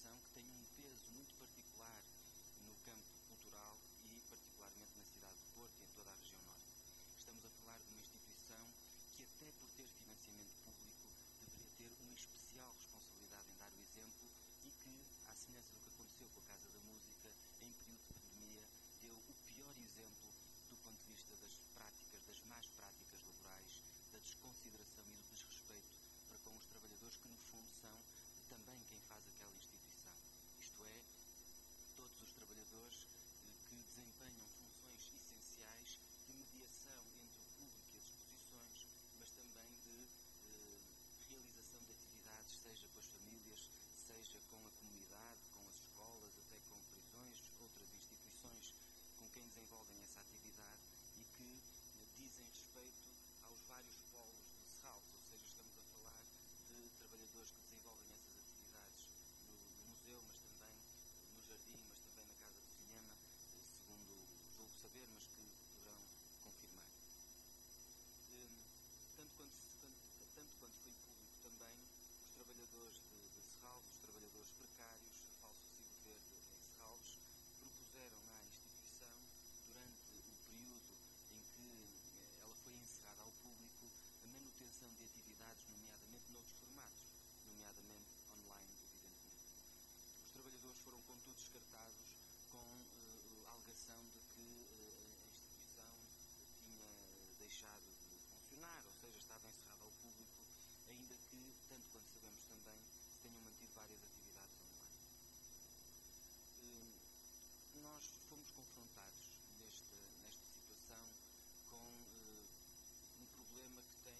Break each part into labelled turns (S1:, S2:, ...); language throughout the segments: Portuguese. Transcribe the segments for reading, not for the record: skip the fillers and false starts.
S1: instituição que tem um peso muito particular no campo cultural e particularmente na cidade de Porto e em toda a região norte. Estamos a falar de uma instituição que, até por ter financiamento público, deveria ter uma especial responsabilidade em dar o exemplo e que, à semelhança do que aconteceu com a Casa da Música, em período de pandemia, deu o pior exemplo do ponto de vista das práticas, das más práticas laborais, da desconsideração e do desrespeito para com os trabalhadores que, no fundo, são também quem faz aquela instituição. Isto é, todos os trabalhadores que desempenham funções essenciais de mediação entre o público e as exposições, mas também de realização de atividades, seja com as famílias, seja com a comunidade, com as escolas, até com prisões, outras instituições com quem desenvolvem essa atividade e que dizem respeito aos vários polos de Serralves, ou seja, estamos a falar de trabalhadores que desenvolvem essas atividades no museu, mas também no jardim, mas também na Casa do Cinema, segundo julgo saber, mas que poderão confirmar. Tanto quanto foi público também, os trabalhadores de Serralves, os trabalhadores precários, a Falso Recibo Verde em Serralves, propuseram à instituição, durante o período em que ela foi encerrada ao público, a manutenção de atividades, nomeadamente noutros formatos, nomeadamente online, evidentemente. Os trabalhadores foram, contudo, descartados com a alegação de que a instituição tinha deixado de funcionar, ou seja, estava encerrada ao público, ainda que, tanto quanto sabemos também, se tenham mantido várias atividades online. Nós fomos confrontados nesta situação com um problema que tem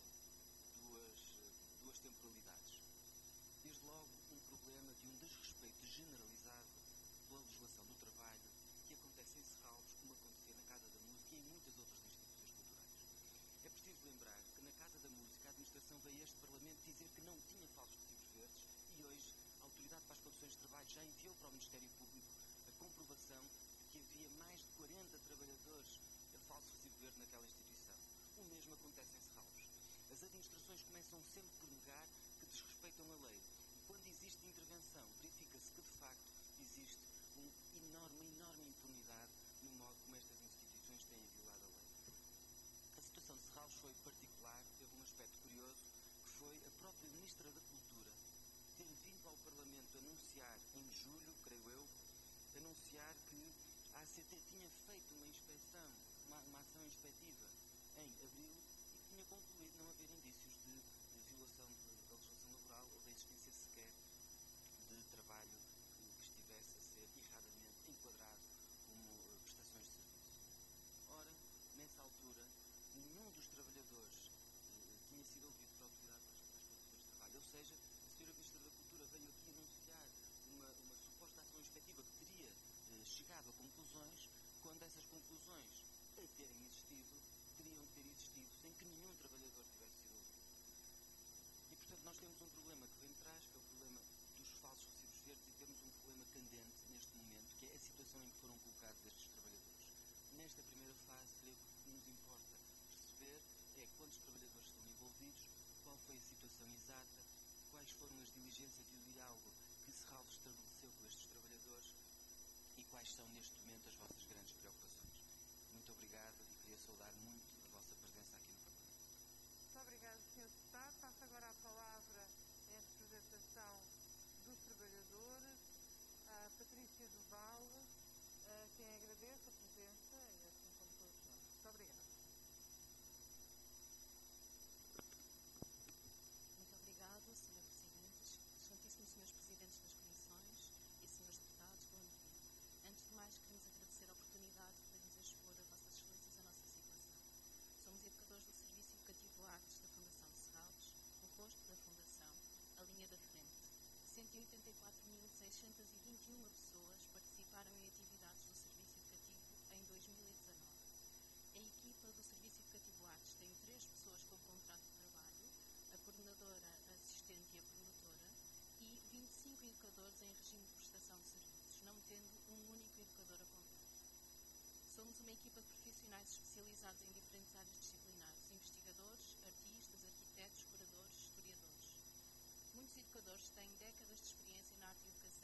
S1: duas temporalidades. Desde logo, um problema de um desrespeito generalizado pela legislação do trabalho que acontece em Serralves, como acontecia na Casa da Música e em muitas outras instituições culturais. É preciso lembrar que na Casa da Música a administração veio a este Parlamento dizer que não tinha falsos recibos verdes e hoje a Autoridade para as Condições de Trabalho já enviou para o Ministério Público a comprovação de que havia mais de 40 trabalhadores a falso recibo verde naquela instituição. O mesmo acontece em Serralves. As administrações começam sempre por negar que desrespeitam a lei. E quando existe intervenção, verifica-se que, de facto, existe uma enorme impunidade no modo como estas instituições têm violado a lei. A situação de Serralves foi particular, teve um aspecto curioso, que foi a própria Ministra da Cultura ter vindo ao Parlamento anunciar, em julho, creio eu, anunciar que a ACT tinha feito uma inspeção, uma ação inspectiva em abril e que tinha concluído não haver indícios de violação da legislação laboral ou da existência sequer de trabalho que estivesse a ser erradamente enquadrado como prestações de serviço. Ora, nessa altura, nenhum dos trabalhadores tinha sido ouvido pela Autoridade para as Condições de Trabalho, ou seja, a Sra. Ministra da Cultura veio aqui anunciar uma suposta ação inspectiva que teria chegado a conclusões, quando essas conclusões, a terem existido, teriam de ter existido sem que nenhum trabalhador tivesse sido ouvido. E, portanto, nós temos um problema que vem de trás, que é o problema dos falsos recibos verdes, e temos um problema candente neste momento, que é a situação em que foram colocados estes trabalhadores. Nesta primeira fase, creio que o que nos importa perceber é quantos trabalhadores estão envolvidos, qual foi a situação exata, quais foram as diligências e o diálogo que Serralves estabeleceu com estes trabalhadores e quais são, neste momento, as vossas grandes preocupações. Muito obrigado e queria saudar muito a vossa presença aqui no Parlamento.
S2: Muito obrigado, Sr. Deputado. Passo agora a palavra em representação dos trabalhadores, a Patrícia Duval, a quem agradeço a presença e assim como todos nós. Muito obrigada.
S3: Muito obrigado, Sr. Presidente, excelentíssimos Srs. Presidentes das Comissões e Srs. Deputados, bom dia. Antes de mais, queremos agradecer a oportunidade de podermos expor a Vossas Excelências a nossa situação. Somos educadores do Serviço Educativo Artes da Fundação de Serralves, o rosto da Fundação, a linha da frente. 184.621 pessoas participaram em atividades do Serviço Educativo em 2019. A equipa do Serviço Educativo Artes tem 3 pessoas com contrato de trabalho, a coordenadora, a assistente e a promotora, e 25 educadores em regime de prestação de serviços, não tendo um único educador a contrato. Somos uma equipa de profissionais especializados em diferentes áreas disciplinares, investigadores, artistas, arquitetos, curadores, historiadores. Muitos educadores têm décadas de experiência na arte e educação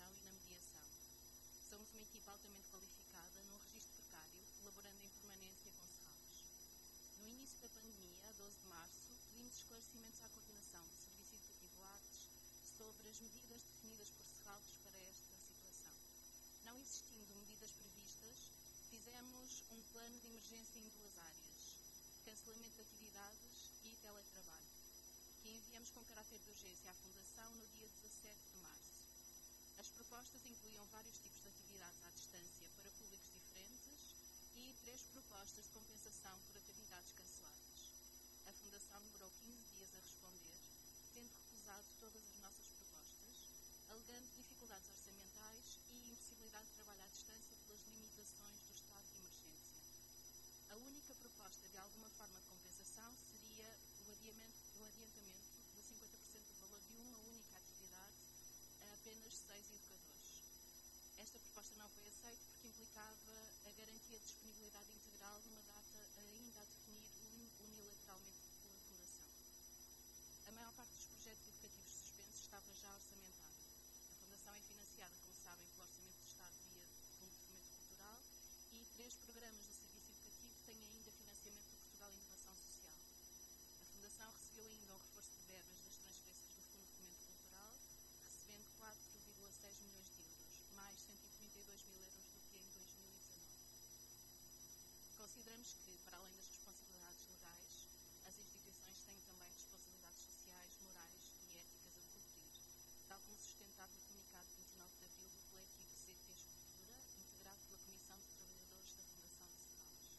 S3: Somos uma equipa altamente qualificada, num registro precário, colaborando em permanência com Serralves. No início da pandemia, a 12 de março, pedimos esclarecimentos à coordenação do Serviço Educativo Artes sobre as medidas definidas por Serralves para esta situação. Não existindo medidas previstas, fizemos um plano de emergência em duas áreas: cancelamento de atividades e teletrabalho, que enviamos com caráter de urgência à Fundação no dia 17 de março. As propostas incluíam vários tipos de atividades à distância para públicos diferentes e 3 propostas de compensação por atividades canceladas. A Fundação demorou 15 dias a responder, tendo recusado todas as nossas propostas, alegando dificuldades orçamentais e impossibilidade de trabalho à distância pelas limitações do estado de emergência. A única proposta de alguma forma de compensação seria o adiantamento de 50% do valor de uma única atividade a apenas 6 educadores. Esta proposta não foi aceita porque implicava a garantia de disponibilidade integral numa data ainda a definir unilateralmente pela Fundação. A maior parte dos projetos educativos suspensos estava já orçamentada. A Fundação é financiada, como sabem, pelo Orçamento de Estado via Fundo de Fomento Cultural e 3 programas do Serviço Educativo têm ainda financiamento do Portugal Inovação Social. A Fundação recebeu ainda um reforço de verbas das transferências do Fundo de Fomento Cultural, recebendo 4,6 milhões de euros, mais 132 mil euros do que em 2019. Consideramos que, para além das responsabilidades legais, as instituições têm também responsabilidades sociais, morais e éticas a cumprir, tal como sustentado no comunicado de 29 de abril do coletivo CTs Cultura, integrado pela Comissão de Trabalhadores da Fundação de Serralves.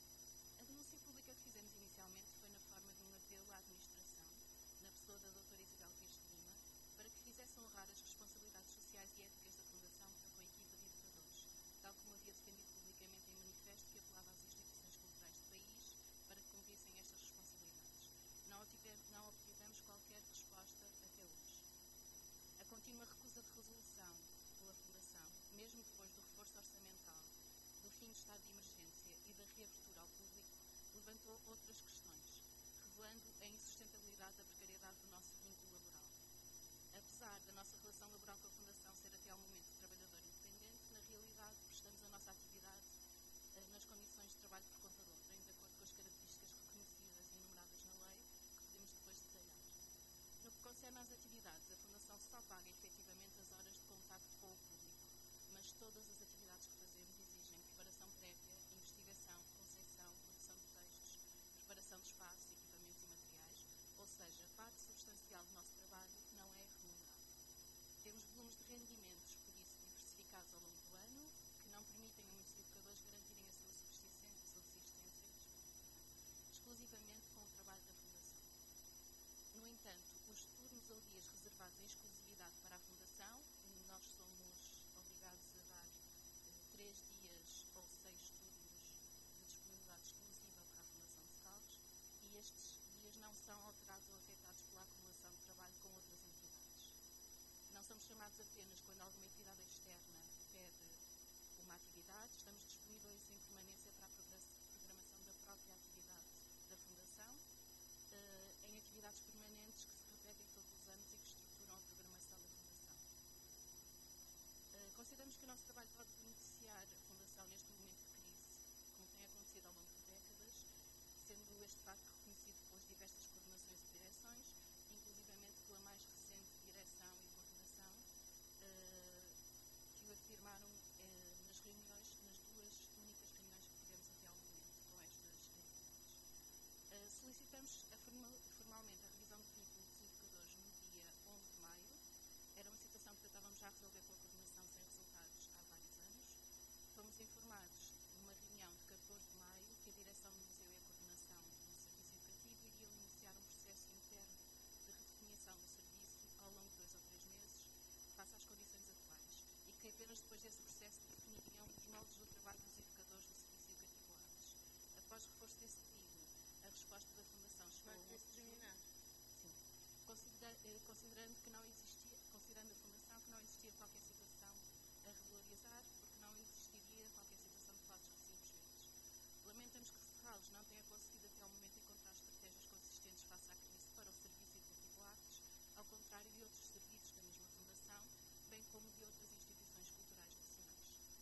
S3: A denúncia pública que fizemos inicialmente foi na forma de um apelo à administração, na pessoa da doutora Isabel Pires de Lima, para que fizesse honrar as responsabilidades sociais e éticas da Fundação para com a equipa de educadores, tal como havia defendido publicamente em manifesto que apelava às instituições culturais do país para que cumprissem estas responsabilidades. Não obtivemos qualquer resposta até hoje. A contínua recusa de resolução pela Fundação, mesmo depois do reforço orçamental, do fim do estado de emergência e da reabertura ao público, levantou outras questões, revelando a insustentabilidade da precariedade do nosso vínculo laboral. Apesar da nossa relação laboral com a Fundação ser até ao momento trabalhador independente, na realidade prestamos a nossa atividade nas condições de trabalho por conta de outrem, de acordo com as características reconhecidas e enumeradas na lei, que podemos depois detalhar. No que concerne às atividades, a Fundação só paga efetivamente as horas de contacto com o público, mas todas as atividades que fazemos exigem preparação prévia, investigação, concepção, produção de textos, preparação de espaços, equipamentos e materiais, ou seja, parte substancial do nosso trabalho não é remunerado. Temos volumes de rendimentos, por isso, diversificados ao longo do ano, que não permitem a muitos educadores garantirem a sua subsistência exclusivamente com o trabalho da Fundação. No entanto, os turnos ou dias reservados em exclusividade para a Fundação, nós somos obrigados a dar 3 dias ou 6 turnos de disponibilidade exclusiva para a Fundação de Serralves, e estes dias não são alterados ou afetados pela acumulação de trabalho com outras entidades. Não somos chamados apenas quando alguma entidade externa pede uma atividade, estamos disponíveis em permanência para a programação da própria atividade da Fundação, em atividades permanentes que se repetem todos os anos e que estruturam a programação da Fundação. Consideramos que o nosso trabalho pode beneficiar a Fundação neste momento de crise, como tem acontecido ao longo de décadas, sendo este facto reconhecido pelas diversas coordenações e direções, inclusivamente pela mais recente direção e coordenação, que o afirmaram nas reuniões, nas 2 únicas reuniões que tivemos até ao momento com estas entidades. Solicitamos formalmente a revisão do vínculo dos educadores no dia 11 de maio. Era uma situação que tentávamos já resolver com a coordenação sem resultados há vários anos. Fomos informados numa reunião de 14 de maio que a direção do museu e a coordenação do Serviço Educativo iriam iniciar um processo interno de redefinição do serviço ao longo de 2 ou 3 meses, face às condições atuais, e que apenas depois desse processo definiriam os moldes do trabalho dos educadores do Serviço Educativo Artes. Após reforço desse pedido, a resposta da Fundação chegou ao 11 de julho. Sim. Considerando a Fundação que não existia qualquer situação a regularizar, porque não existiria qualquer situação de falsos recibos verdes. Lamentamos que Serralves não tenha conseguido até ao momento encontrar estratégias consistentes face à crise para o Serviço Educativo Artes, ao contrário de outros serviços da mesma Fundação, bem como de outras instituições culturais nacionais.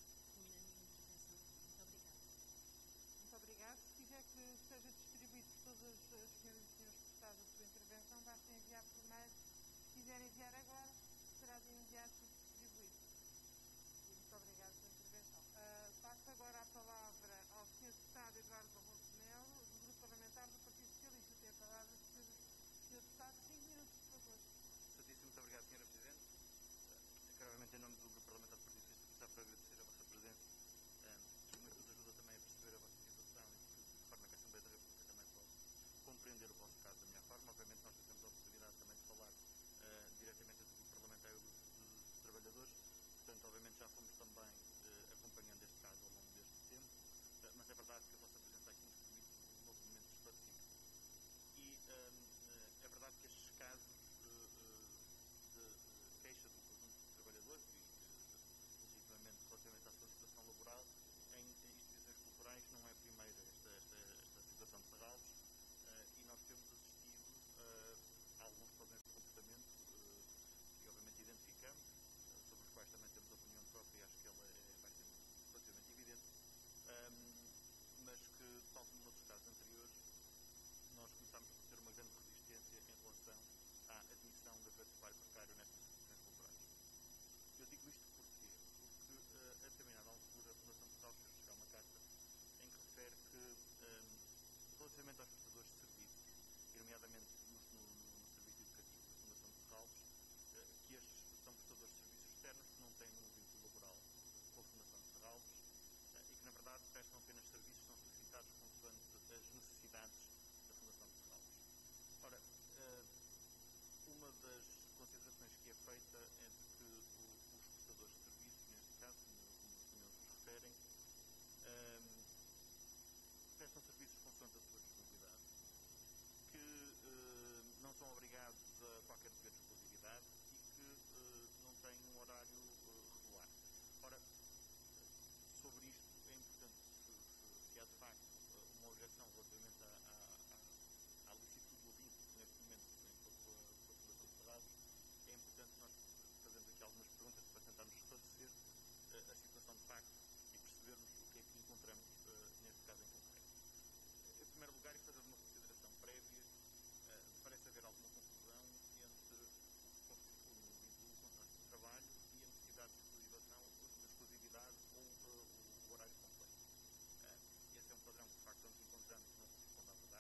S4: consideração relativamente à licitude do vínculo que neste momento se tem com a Fundação de Ferrados, é importante nós fazermos aqui algumas perguntas para tentarmos esclarecer a situação de facto e percebermos o que é que encontramos neste caso em concreto. Em primeiro lugar, e fazer uma consideração prévia, parece haver alguma confusão entre o que constitui um vínculo de contrato de trabalho e a necessidade de exclusividade ou o horário completo. Esse é um padrão que de facto vamos encontrando que não corresponde à verdade.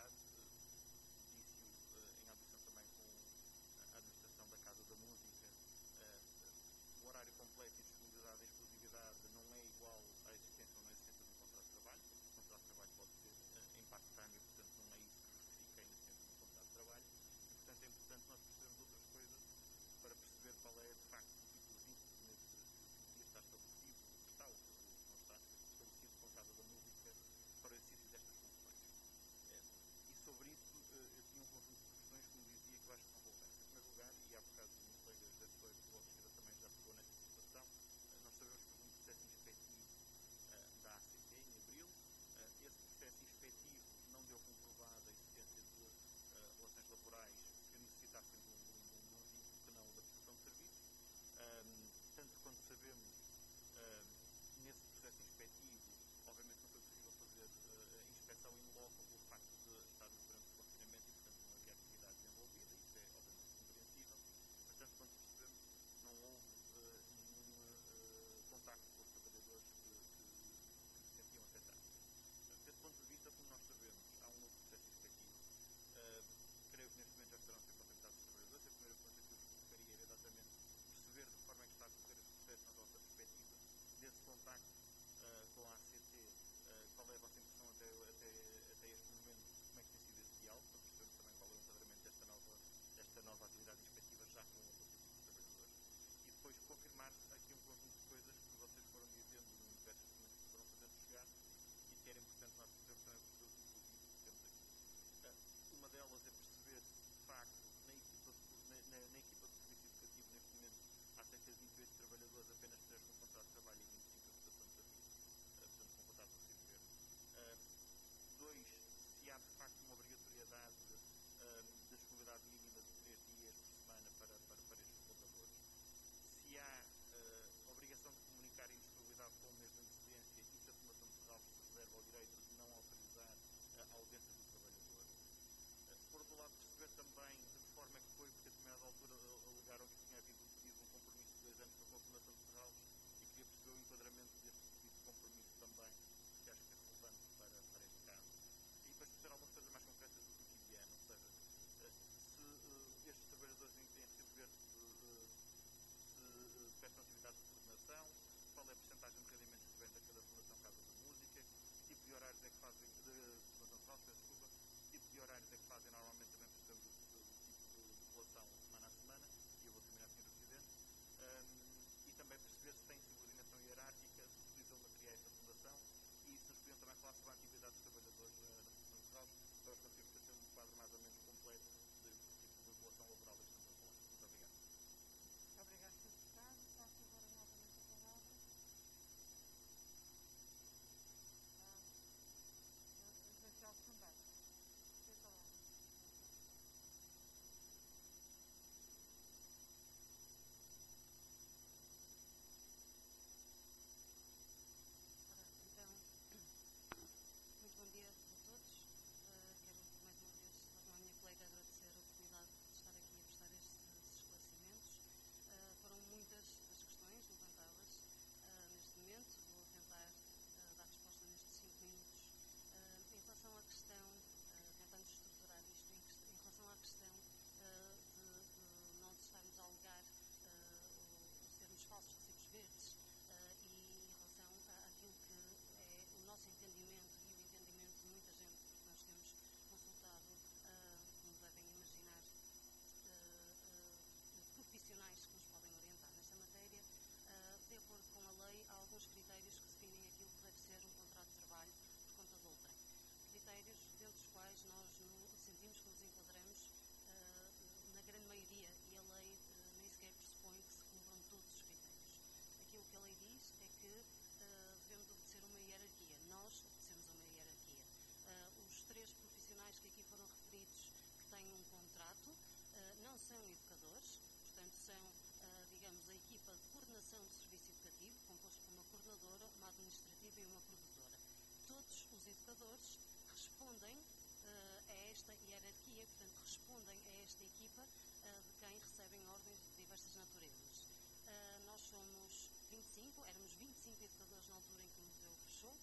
S3: os educadores respondem a esta hierarquia, portanto, respondem a esta equipa de quem recebem ordens de diversas naturezas. Nós somos 25, éramos 25 educadores na altura em que o museu fechou,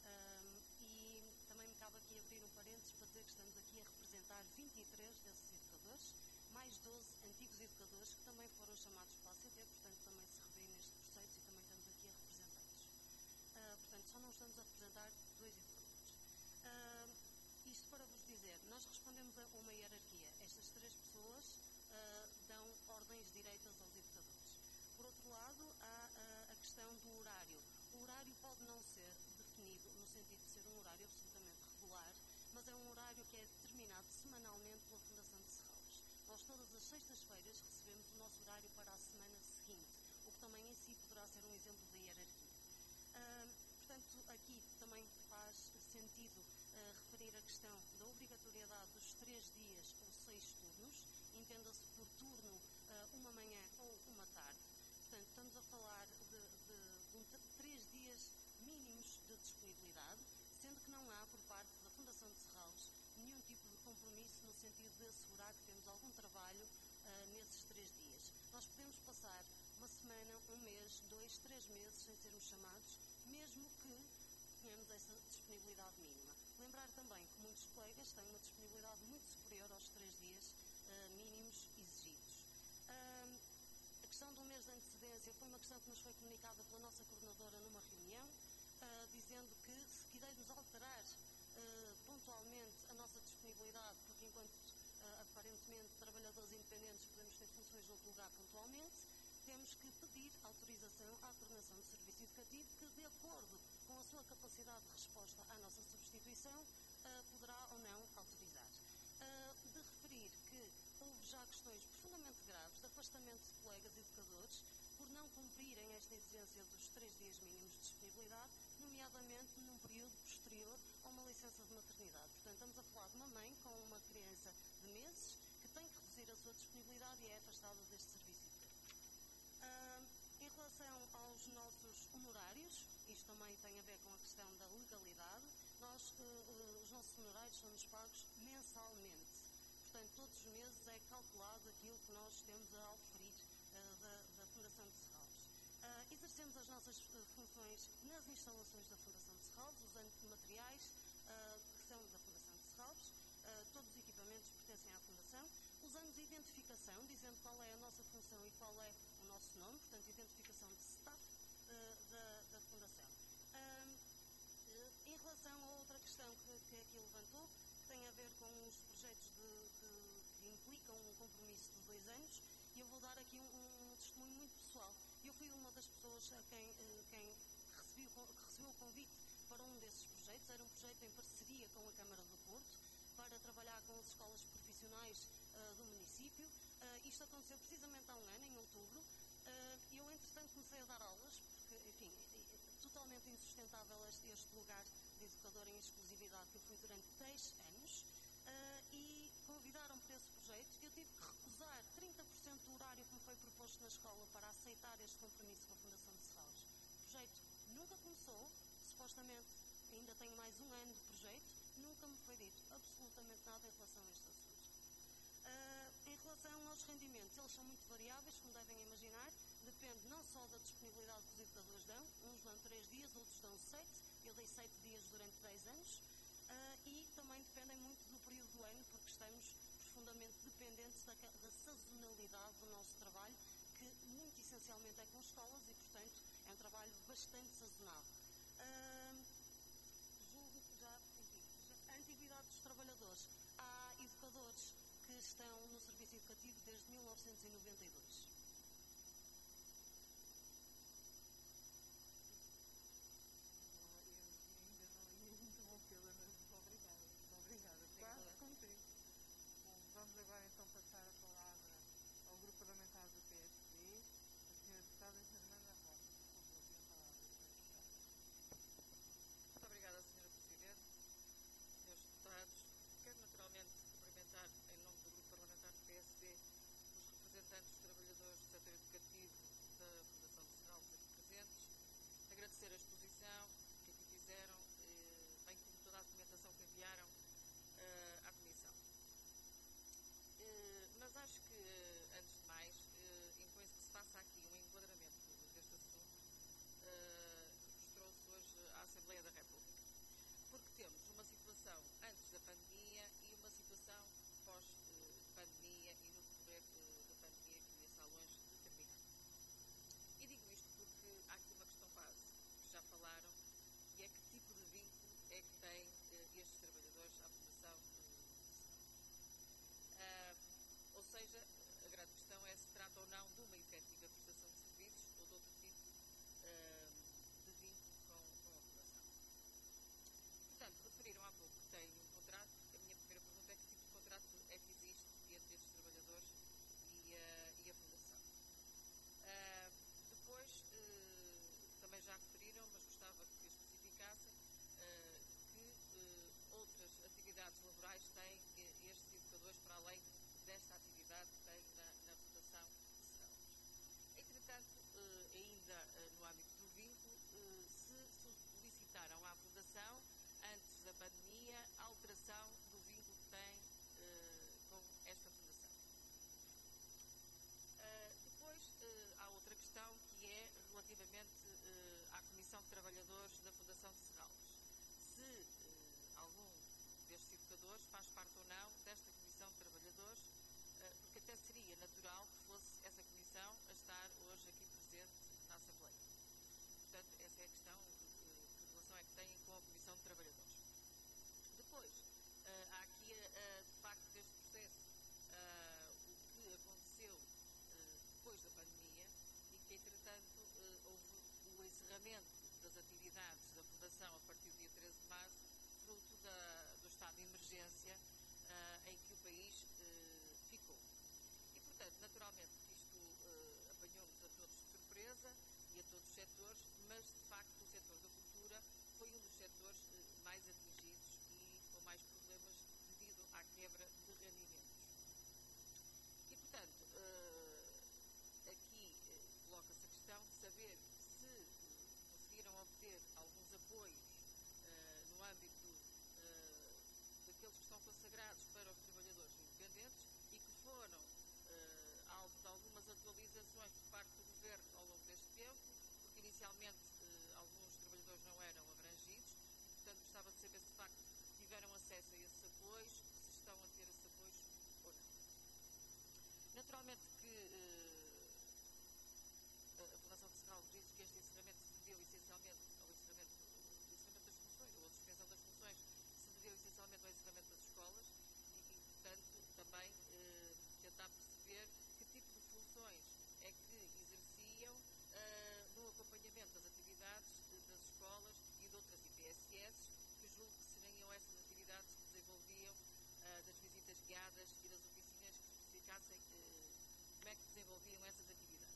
S3: e também me cabe aqui abrir um parênteses para dizer que estamos aqui a representar 23 desses educadores, mais 12 antigos educadores que também foram chamados pela ACT, portanto também se revêem neste processo e também estamos aqui a representá-los. Portanto, só não estamos a representar 2 educadores. Isto para vos dizer, nós respondemos a uma hierarquia. Estas 3 pessoas dão ordens direitas aos educadores. Por outro lado, há a questão do horário. O horário pode não ser definido no sentido de ser um horário absolutamente regular, mas é um horário que é determinado semanalmente pela Fundação de Serralves. Nós todas as sextas-feiras recebemos o nosso horário para a semana seguinte, o que também em si poderá ser um exemplo de hierarquia. Portanto, aqui também faz sentido referir a questão da obrigatoriedade dos 3 dias ou 6 turnos, entenda-se por turno uma manhã ou uma tarde. Portanto, estamos a falar de 3 dias mínimos de disponibilidade, sendo que não há, por parte da Fundação de Serralves, nenhum tipo de compromisso no sentido de assegurar que temos algum trabalho nesses 3 dias. Nós podemos passar uma semana, um mês, 2, 3 meses sem sermos chamados, mesmo que tenhamos essa disponibilidade mínima. Lembrar também que muitos colegas têm uma disponibilidade muito superior aos 3 dias mínimos exigidos. A questão do mês de antecedência foi uma questão que nos foi comunicada pela nossa coordenadora numa reunião, dizendo que se quisermos alterar pontualmente a nossa disponibilidade, porque enquanto aparentemente trabalhadores independentes podemos ter funções noutro lugar pontualmente, temos que pedir autorização à coordenação do serviço educativo que, de acordo com a sua capacidade de resposta à nossa substituição, poderá ou não autorizar. De referir que houve já questões profundamente graves de afastamento de colegas educadores por não cumprirem esta exigência dos 3 dias mínimos de disponibilidade, nomeadamente num período posterior a uma licença de maternidade. Portanto, estamos a falar de uma mãe com uma criança de meses que tem que reduzir a sua disponibilidade e é afastada deste serviço educativo. Em relação aos nossos honorários, isto também tem a ver com a questão da legalidade, os nossos honorários são-nos pagos mensalmente. Portanto, todos os meses é calculado aquilo que nós temos a oferir da Fundação de Serralves. Exercemos as nossas funções nas instalações da Fundação de Serralves, usando materiais que são da Fundação de Serralves. Todos os equipamentos pertencem à Fundação. Usamos identificação, dizendo qual é a nossa função e qual é o nosso nome, portanto, identificação de staff da Fundação. Em relação a outra questão que aqui levantou, que tem a ver com os projetos que implicam um compromisso de 2 anos, e eu vou dar aqui um testemunho muito pessoal. Eu fui uma das pessoas a quem recebeu o convite para um desses projetos. Era um projeto em parceria com a Câmara do Porto, para trabalhar com as escolas profissionais do município. Isto aconteceu precisamente há um ano, em outubro. Eu, entretanto, comecei a dar aulas, porque, enfim, totalmente insustentável este lugar de educador em exclusividade que eu fui durante 10 anos, e convidaram-me para esse projeto. Eu tive que recusar 30% do horário que me foi proposto na escola para aceitar este compromisso com a Fundação de Serralves. O projeto nunca começou, supostamente ainda tenho mais um ano de projeto, nunca me foi dito absolutamente nada em relação a este assunto. Em relação aos rendimentos, eles são muito variáveis, como devem imaginar, depende não só da disponibilidade que os educadores dão, uns dão 3 dias, outros dão 7, eu dei 7 dias durante 10 anos, e também dependem muito do período do ano, porque estamos profundamente dependentes da sazonalidade do nosso trabalho, que muito essencialmente é com escolas e, portanto, é um trabalho bastante sazonal. Julgo que a antiguidade dos trabalhadores. Há educadores que estão no serviço educativo desde 1992.
S2: Quase contigo. Bom, vamos agora então passar a palavra ao grupo parlamentar do PSD. A senhora deputada Fernanda Rosa, por favor, tem a palavra para fechar.
S5: Muito obrigada, Sra. Presidente, Srs. Deputados. Quero naturalmente cumprimentar, em nome do grupo parlamentar do PSD, os representantes dos trabalhadores do setor educativo da Fundação de Serralves aqui presentes, agradecer a exposição que aqui fizeram, bem como Comissão de Trabalhadores da Fundação de Serralves. Se algum destes educadores faz parte ou não desta Comissão de Trabalhadores, porque até seria natural que fosse essa comissão a estar hoje aqui presente na Assembleia. Portanto, essa é a questão, que relação é que têm com a Comissão de Trabalhadores. Depois, há aqui, de facto, deste processo, o que aconteceu depois da pandemia e que, entretanto, houve o encerramento das atividades da Fundação a partir do dia 13 de março, fruto do estado de emergência em que o país ficou. E, portanto, naturalmente, isto apanhou-nos a todos de surpresa e a todos os setores, mas, de facto, o setor da cultura foi um dos setores mais atingidos e com mais problemas devido à quebra de rendimentos. E, portanto, aqui coloca-se a questão de saber se conseguiram obter alguns apoios no âmbito daqueles que estão consagrados para os trabalhadores independentes e que foram alvo de algumas atualizações por parte do Governo ao longo deste tempo, porque inicialmente alguns trabalhadores não eram abrangidos e, portanto, gostava de saber se de facto tiveram acesso a esses apoios, se estão a ter esses apoios ou não. Naturalmente que a Fundação de Serralves disse que este encerramento se deveu essencialmente ao encerramento das funções, ou a suspensão das funções, se deveu essencialmente ao encerramento das escolas e portanto, também tentar perceber que tipo de funções é que exerciam no acompanhamento das atividades das escolas e de outras IPSS, que julgo que seriam essas atividades que desenvolviam das visitas guiadas e das oficinas que especificassem como é que desenvolviam essas atividades.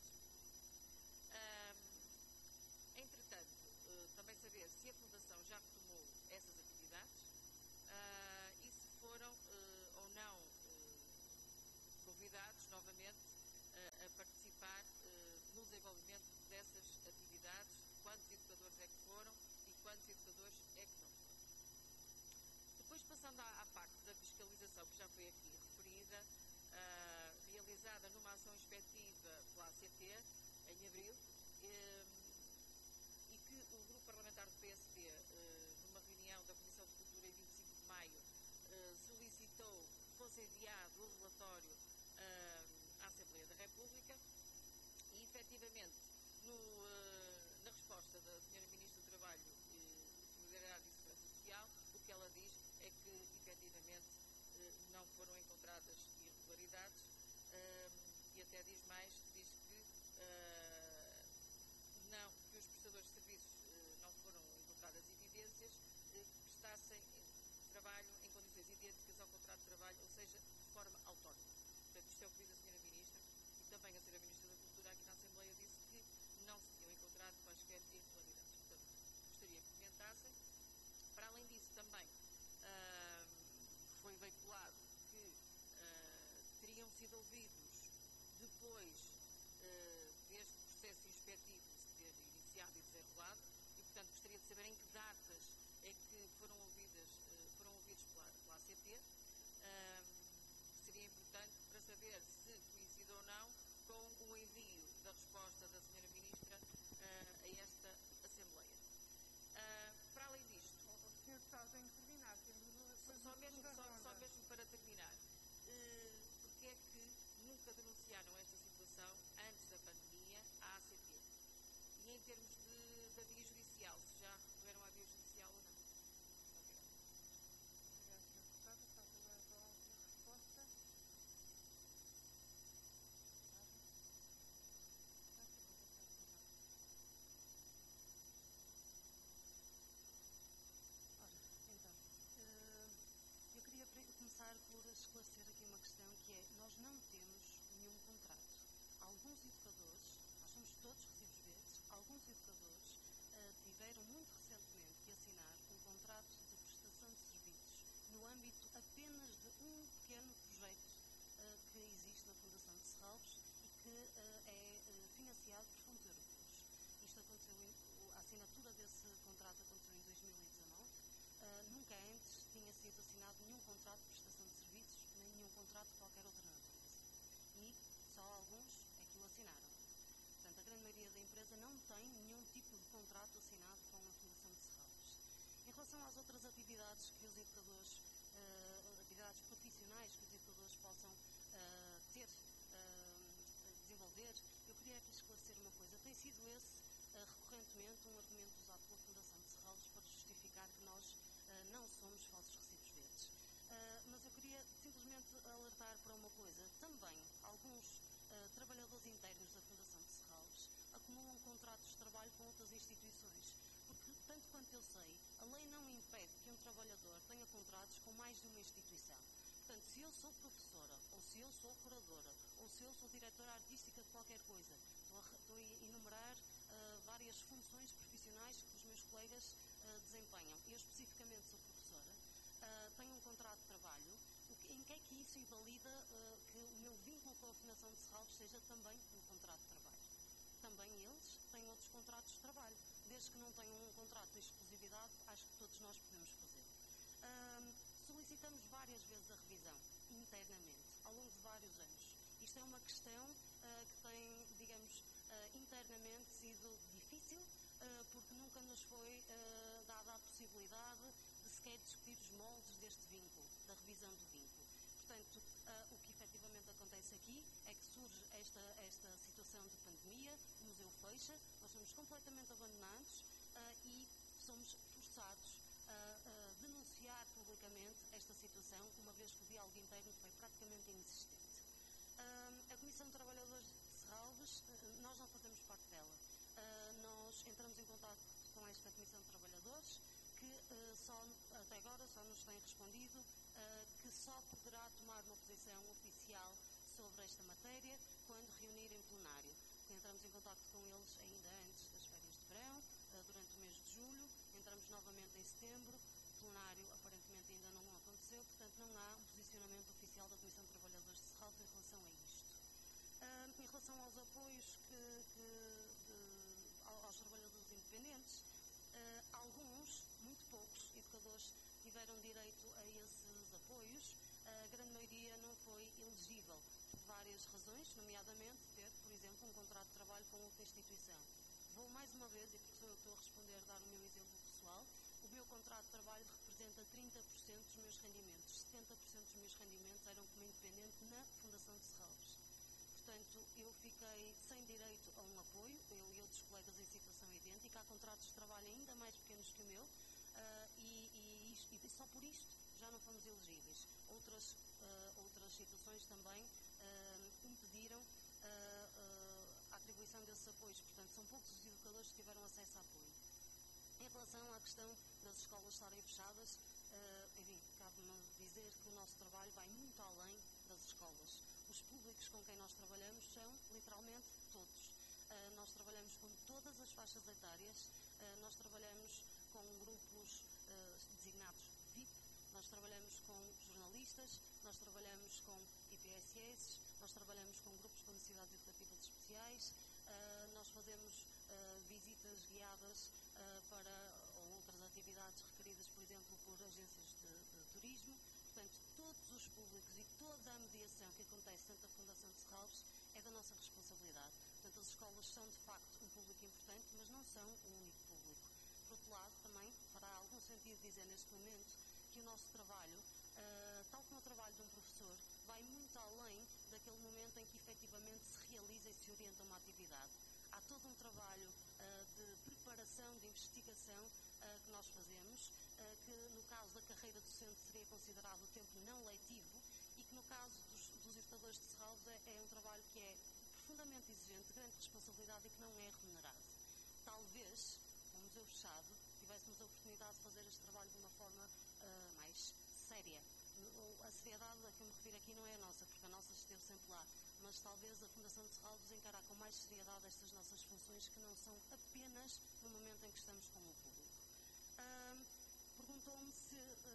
S5: Entretanto, também saber se a Fundação já retomou essas atividades e se foram ou não convidados novamente a participar no desenvolvimento dessas atividades, quantos educadores é que foram e quantos educadores é que não foram. Depois, passando à parte da fiscalização, que já foi aqui referida, realizada numa ação inspectiva pela ACT, em abril, e que o Grupo Parlamentar do PSD, numa reunião da Comissão de Cultura em 25 de maio, solicitou que fosse enviado o relatório à Assembleia da República e, efetivamente, na resposta da Sra. Ministra do Trabalho, Solidariedade e Segurança Social, o que ela diz é que, efetivamente, não foram encontradas irregularidades e até diz mais, diz que os prestadores de serviços não foram encontradas evidências que prestassem trabalho em condições idênticas ao contrato de trabalho, ou seja, de forma autónoma. Portanto, isto é o que diz a Sra. Ministra e também a Sra. Ministra da Cultura aqui na Assembleia disse que não se tinham encontrado quaisquer irregularidades. Portanto, gostaria que comentassem. Para além disso, também foi veiculado que teriam sido ouvidos depois deste processo inspectivo se ter iniciado e desenrolado e, portanto, gostaria de saber em que datas é que foram ouvidos pela ACT. Seria importante para saber se coincide ou não com o envio da resposta da Sra. Ministra a esta Assembleia. Para além disto,
S2: O Sr. Deputado tem que terminar.
S5: Só mesmo para terminar, porque é que nunca denunciaram esta situação antes da pandemia à ACT? E em termos da via judicial, se já recorreram à via judicial ou não?
S2: Obrigada, Sr. Deputado. Faço agora a palavra de resposta.
S3: Eu queria começar por esclarecer aqui uma questão que é, nós não temos nenhum contrato. Alguns educadores, nós somos todos recibos verdes, alguns educadores tiveram muito recentemente que assinar um contrato de prestação de serviços no âmbito apenas de um pequeno projeto que existe na Fundação de Serralves e que é financiado por fundos europeus. Isto aconteceu, a assinatura desse contrato aconteceu em 2019. Nunca antes tinha sido assinado nenhum contrato de prestação de serviços, nem nenhum contrato de qualquer outra natureza. E só alguns é que o assinaram. Portanto, a grande maioria da empresa não tem nenhum tipo de
S6: contrato assinado com a Fundação de Serralves. Em relação às outras atividades que os educadores, atividades profissionais que os educadores possam desenvolver, eu queria aqui esclarecer uma coisa. Tem sido esse, recorrentemente, um argumento usado pela Fundação de Serralves para justificar que nós não somos falsos recibos verdes. Mas eu queria simplesmente alertar para uma coisa. Também, alguns trabalhadores internos da Fundação de Serralves acumulam contratos de trabalho com outras instituições, porque, tanto quanto eu sei, a lei não impede que um trabalhador tenha contratos com mais de uma instituição. Portanto, se eu sou professora, ou se eu sou curadora, ou se eu sou diretora artística de qualquer coisa, estou a enumerar várias funções profissionais que os meus colegas desempenham. Eu especificamente sou professora, tenho um contrato de trabalho. Em que é que isso invalida que o meu vínculo com a Fundação de Serralves seja também um contrato de trabalho? Também eles têm outros contratos de trabalho. Desde que não tenham um contrato de exclusividade, acho que todos nós podemos fazer. Solicitamos várias vezes a revisão, internamente, ao longo de vários anos. Isto é uma questão que tem, digamos, internamente sido difícil, porque nunca nos foi dada a possibilidade de sequer discutir os moldes deste vínculo, da revisão do vínculo. Portanto, o que efetivamente acontece aqui é que surge esta situação de pandemia, o museu fecha, nós somos completamente abandonados e somos forçados a denunciar publicamente esta situação, uma vez que o diálogo interno foi praticamente inexistente. A Comissão de Trabalhadores de Serralves, nós não fazemos parte dela. Nós entramos em contato com esta Comissão de Trabalhadores, que até agora só nos tem respondido que só poderá tomar uma posição oficial sobre esta matéria quando reunir em plenário. Entramos em contato com eles ainda antes das férias de verão, durante o mês de julho, entramos novamente em setembro, o plenário aparentemente ainda não aconteceu, portanto não há um posicionamento oficial da Comissão de Trabalhadores de Serralves em relação a isto. Em relação aos apoios aos trabalhadores independentes, alguns, muito poucos, educadores tiveram direito a esses apoios. A grande maioria não foi elegível por várias razões, nomeadamente ter, por exemplo, um contrato de trabalho com outra instituição. Vou mais uma vez, e porque sou eu que estou a responder, dar o meu exemplo pessoal. O meu contrato de trabalho representa 30% dos meus rendimentos. 70% dos meus rendimentos eram como independente na Fundação de Serralves. Portanto, eu fiquei sem direito a um apoio, eu e outros colegas em situação idêntica. Há contratos de trabalho ainda mais pequenos que o meu e só por isto já não fomos elegíveis. Outras situações também impediram a atribuição desses apoios. Portanto, são poucos os educadores que tiveram acesso a apoio. Em relação à questão das escolas estarem fechadas, enfim, cabe-me dizer que o nosso trabalho vai muito além das escolas. Os públicos com quem nós trabalhamos são, literalmente, todos. Nós trabalhamos com todas as faixas etárias, nós trabalhamos com grupos designados VIP, nós trabalhamos com jornalistas, nós trabalhamos com IPSS, nós trabalhamos com grupos com necessidades educativas especiais, nós fazemos visitas guiadas para outras atividades requeridas, por exemplo, por agências de turismo. Portanto, todos os públicos e toda a mediação que acontece dentro da Fundação de Serralves é da nossa responsabilidade. Portanto, as escolas são, de facto, um público importante, mas não são o único público. Por outro lado, também fará algum sentido dizer neste momento que o nosso trabalho, tal como o trabalho de um professor, vai muito além daquele momento em que efetivamente se realiza e se orienta uma atividade. Há todo um trabalho de preparação, de investigação que nós fazemos, que no caso da carreira docente seria considerado o tempo não letivo e que no caso dos educadores de Serralves é um trabalho que é profundamente exigente, de grande responsabilidade e que não é remunerado. Talvez, com o museu fechado, tivéssemos a oportunidade de fazer este trabalho de uma forma mais séria. A seriedade a que eu me refiro aqui não é a nossa, porque a nossa esteve sempre lá, mas talvez a Fundação de Serralves encarar com mais seriedade estas nossas funções, que não são apenas no momento em que estamos com o público. Perguntou-me se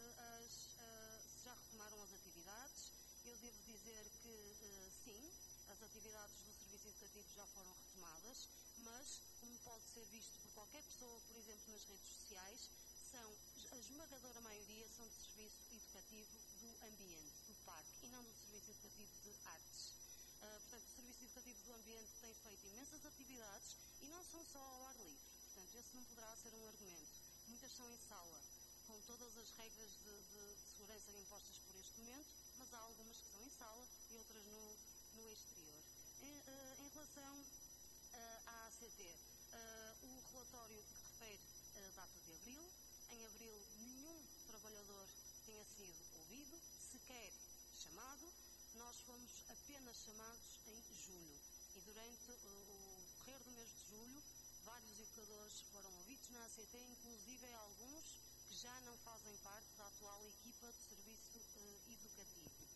S6: já retomaram as atividades. Eu devo dizer que sim, as atividades do Serviço Educativo já foram retomadas, mas, como pode ser visto por qualquer pessoa, por exemplo, nas redes sociais, a esmagadora maioria são do Serviço Educativo do Ambiente, do Parque, e não do Serviço Educativo de Artes. Portanto, o Serviço Educativo do Ambiente tem feito imensas atividades e não são só ao ar livre. Portanto, esse não poderá ser um argumento. Muitas são em sala, com todas as regras de segurança impostas por este momento, mas há algumas que são em sala e outras no exterior. Em relação à ACT, o relatório que refere data de abril. Em abril, nenhum trabalhador tinha sido ouvido, sequer chamado. Nós fomos apenas chamados em julho e durante o decorrer do mês de julho, vários educadores foram ouvidos na ACT, inclusive alguns que já não fazem parte da atual equipa do serviço educativo.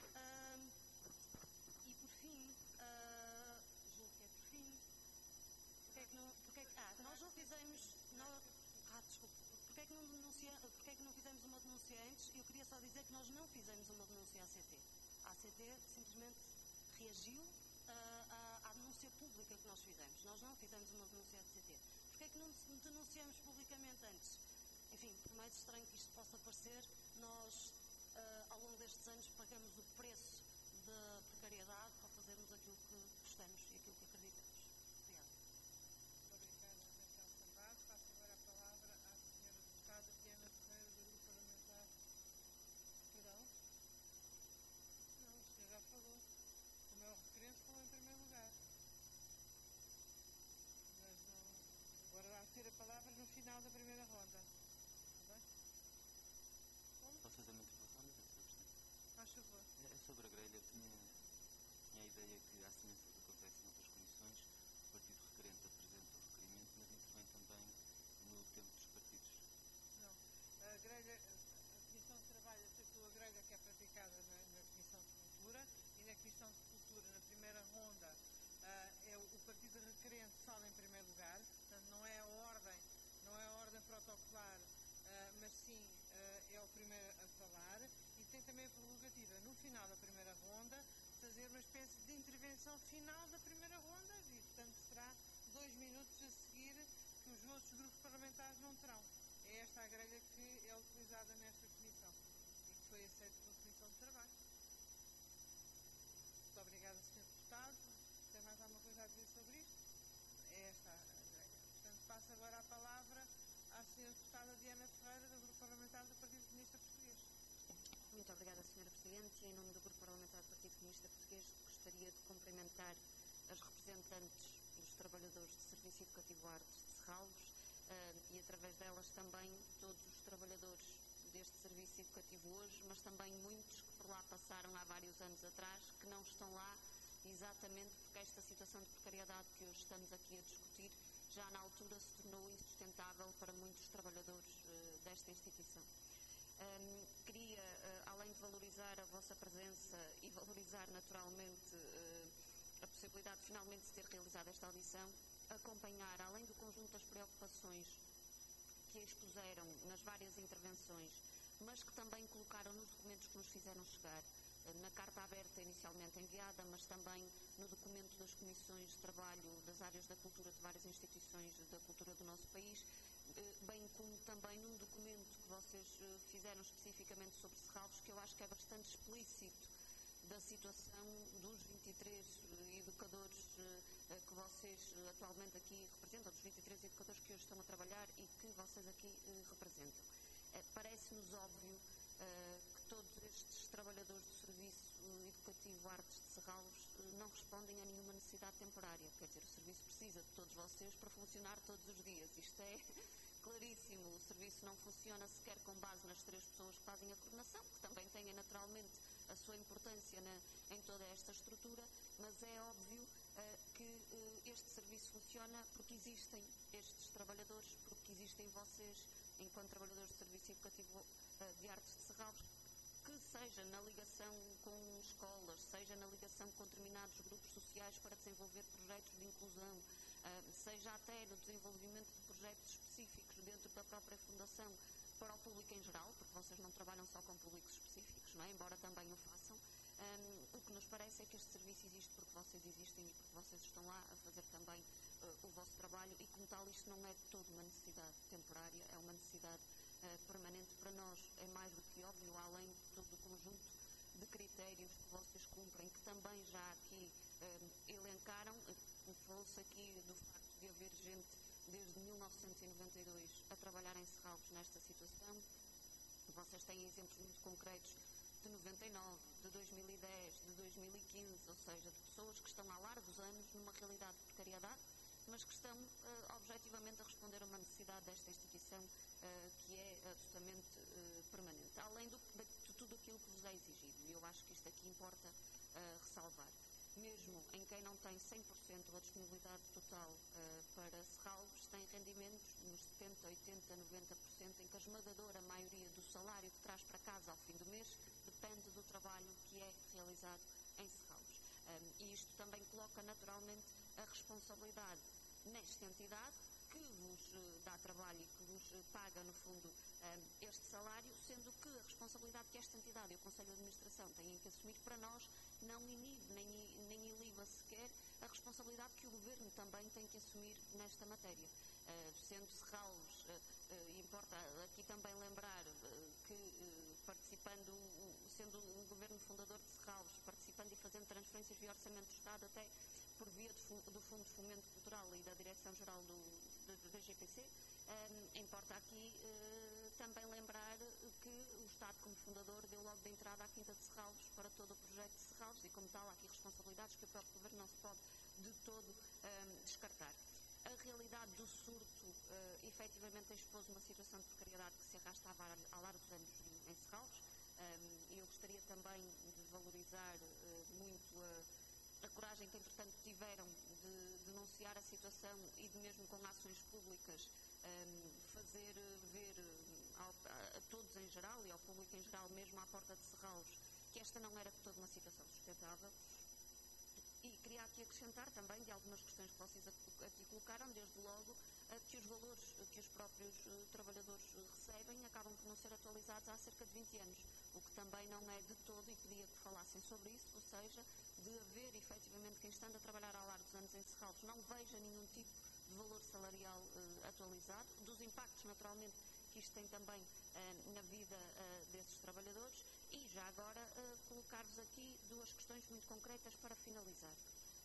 S6: E por fim, julgo que é por fim, nós não fizemos, desculpe, porque é que não fizemos uma denúncia antes? Eu queria só dizer que nós não fizemos uma denúncia à ACT. A ACT simplesmente reagiu à denúncia pública que nós fizemos. Nós não fizemos uma denúncia à ACT. Porquê é que não denunciamos publicamente antes? Enfim, por mais estranho que isto possa parecer, nós, ao longo destes anos, pagamos o preço da precariedade para fazermos aquilo que gostamos e aquilo que acreditamos. Obrigada.
S2: Obrigada, Raquel Sambado. Passo agora a palavra à senhora deputada Diana Ferreira, do Grupo Parlamentar. Perdão? Não, o senhor já falou. O meu referente falou em primeiro lugar. Mas não... Agora vai ter a palavra no final da primeira ronda. Está bem?
S1: Posso fazer uma intervenção, Sra. Presidente?
S2: Faz favor.
S1: É sobre a grelha. Tinha a ideia que, à semelhança do que acontece noutras comissões, o partido requerente apresenta o requerimento, mas intervém também no tempo dos partidos.
S2: Não. A grelha, a Comissão de Trabalho aceitou a grelha que é praticada na Comissão de Cultura e na Comissão de Cultura, na primeira ronda, o partido requerente fala em primeiro lugar, portanto não é a ordem protocolar, mas sim é o primeiro a falar e tem também a prerrogativa, no final da primeira ronda, fazer uma espécie de intervenção final da primeira ronda e, portanto, será 2 minutos a seguir que os outros grupos parlamentares não terão. É esta a grelha que é utilizada nesta comissão e que foi aceita pela Comissão de Trabalho. Muito obrigada, Sr. Deputado. Tem mais alguma coisa a dizer sobre isto? É esta a grelha. Portanto, passo agora a palavra à Sra. Deputada Diana Ferreira, do Grupo Parlamentar do Partido Comunista Português.
S6: Muito obrigada, Sra. Presidente. E em nome do Grupo Parlamentar do Partido Comunista Português, gostaria de cumprimentar as representantes dos trabalhadores do Serviço Educativo Artes de Serralves e, através delas, também todos os trabalhadores deste Serviço Educativo hoje, mas também muitos que por lá passaram há vários anos atrás, que não estão lá exatamente porque esta situação de precariedade que hoje estamos aqui a discutir já na altura se tornou insustentável para muitos trabalhadores desta instituição. Queria, além de valorizar a vossa presença e valorizar naturalmente a possibilidade de finalmente se ter realizado esta audição, acompanhar, além do conjunto das preocupações que expuseram nas várias intervenções, mas que também colocaram nos documentos que nos fizeram chegar, na carta aberta inicialmente enviada, mas também no documento das comissões de trabalho das áreas da cultura de várias instituições da cultura do nosso país, bem como também num documento que vocês fizeram especificamente sobre Serralves, que eu acho que é bastante explícito da situação dos 23 educadores que vocês atualmente aqui representam, dos 23 educadores que hoje estão a trabalhar e que vocês aqui representam. Parece-nos óbvio que todos estes trabalhadores do Serviço Educativo Artes de Serralves não respondem a nenhuma necessidade temporária. Quer dizer, o serviço precisa de todos vocês para funcionar todos os dias. Isto é claríssimo. O serviço não funciona sequer com base nas 3 pessoas que fazem a coordenação, que também têm naturalmente a sua importância em toda esta estrutura, mas é óbvio que este serviço funciona porque existem estes trabalhadores, porque existem vocês, enquanto trabalhadores do Serviço Educativo de Artes de Serralves, que seja na ligação com escolas, seja na ligação com determinados grupos sociais para desenvolver projetos de inclusão, seja até no desenvolvimento de projetos específicos dentro da própria Fundação para o público em geral, porque vocês não trabalham só com públicos específicos, não é? Embora também o façam. O que nos parece é que este serviço existe porque vocês existem e porque vocês estão lá a fazer também o vosso trabalho e, como tal, isto não é de todo uma necessidade temporária, é uma necessidade permanente para nós. É mais do que óbvio, além de todo o conjunto de critérios que vocês cumprem, que também já aqui elencaram. Falou-se aqui do facto de haver gente desde 1992 a trabalhar em Serralves nesta situação. Vocês têm exemplos muito concretos de 99, de 2010, de 2015, ou seja, de pessoas que estão há largos anos numa realidade de precariedade, mas que estão objetivamente a responder a uma necessidade desta instituição que é absolutamente permanente, além de tudo aquilo que vos é exigido. E eu acho que isto aqui importa ressalvar. Mesmo em quem não tem 100% da disponibilidade total para Serralves, tem rendimentos nos 70%, 80%, 90%, em que a esmagadora maioria do salário que traz para casa ao fim do mês depende do trabalho que é realizado em Serralves. E isto também coloca naturalmente a responsabilidade nesta entidade que vos dá trabalho e que vos paga, no fundo, este salário, sendo que a responsabilidade que esta entidade e o Conselho de Administração têm que assumir, para nós não inibe nem iliba sequer a responsabilidade que o Governo também tem que assumir nesta matéria. Sendo Serralves, importa aqui também lembrar que participando, sendo um Governo fundador de Serralves, participando e fazendo transferências via Orçamento do Estado, até por via do Fundo de Fomento Cultural e da Direção-Geral da DGPC, importa aqui também lembrar que o Estado, como fundador, deu logo de entrada à Quinta de Serralves para todo o projeto de Serralves, e como tal há aqui responsabilidades que o próprio Governo não se pode de todo descartar. A realidade do surto efetivamente expôs uma situação de precariedade que se arrastava há largos anos em Serralves, e eu gostaria também de valorizar muito a coragem que, entretanto, tiveram de denunciar a situação e de, mesmo com ações públicas, fazer ver a todos em geral e ao público em geral, mesmo à porta de Serralves, que esta não era de toda uma situação sustentável. E queria aqui acrescentar também de algumas questões que vocês aqui colocaram, desde logo, que os valores que os próprios trabalhadores recebem acabam por não ser atualizados há cerca de 20 anos, o que também não é de todo, e queria que falassem sobre isso, ou seja, de haver efetivamente quem estando a trabalhar há largos anos em Serralves não veja nenhum tipo de valor salarial atualizado, dos impactos naturalmente que isto tem também na vida desses trabalhadores. E já agora colocar-vos aqui duas questões muito concretas para finalizar.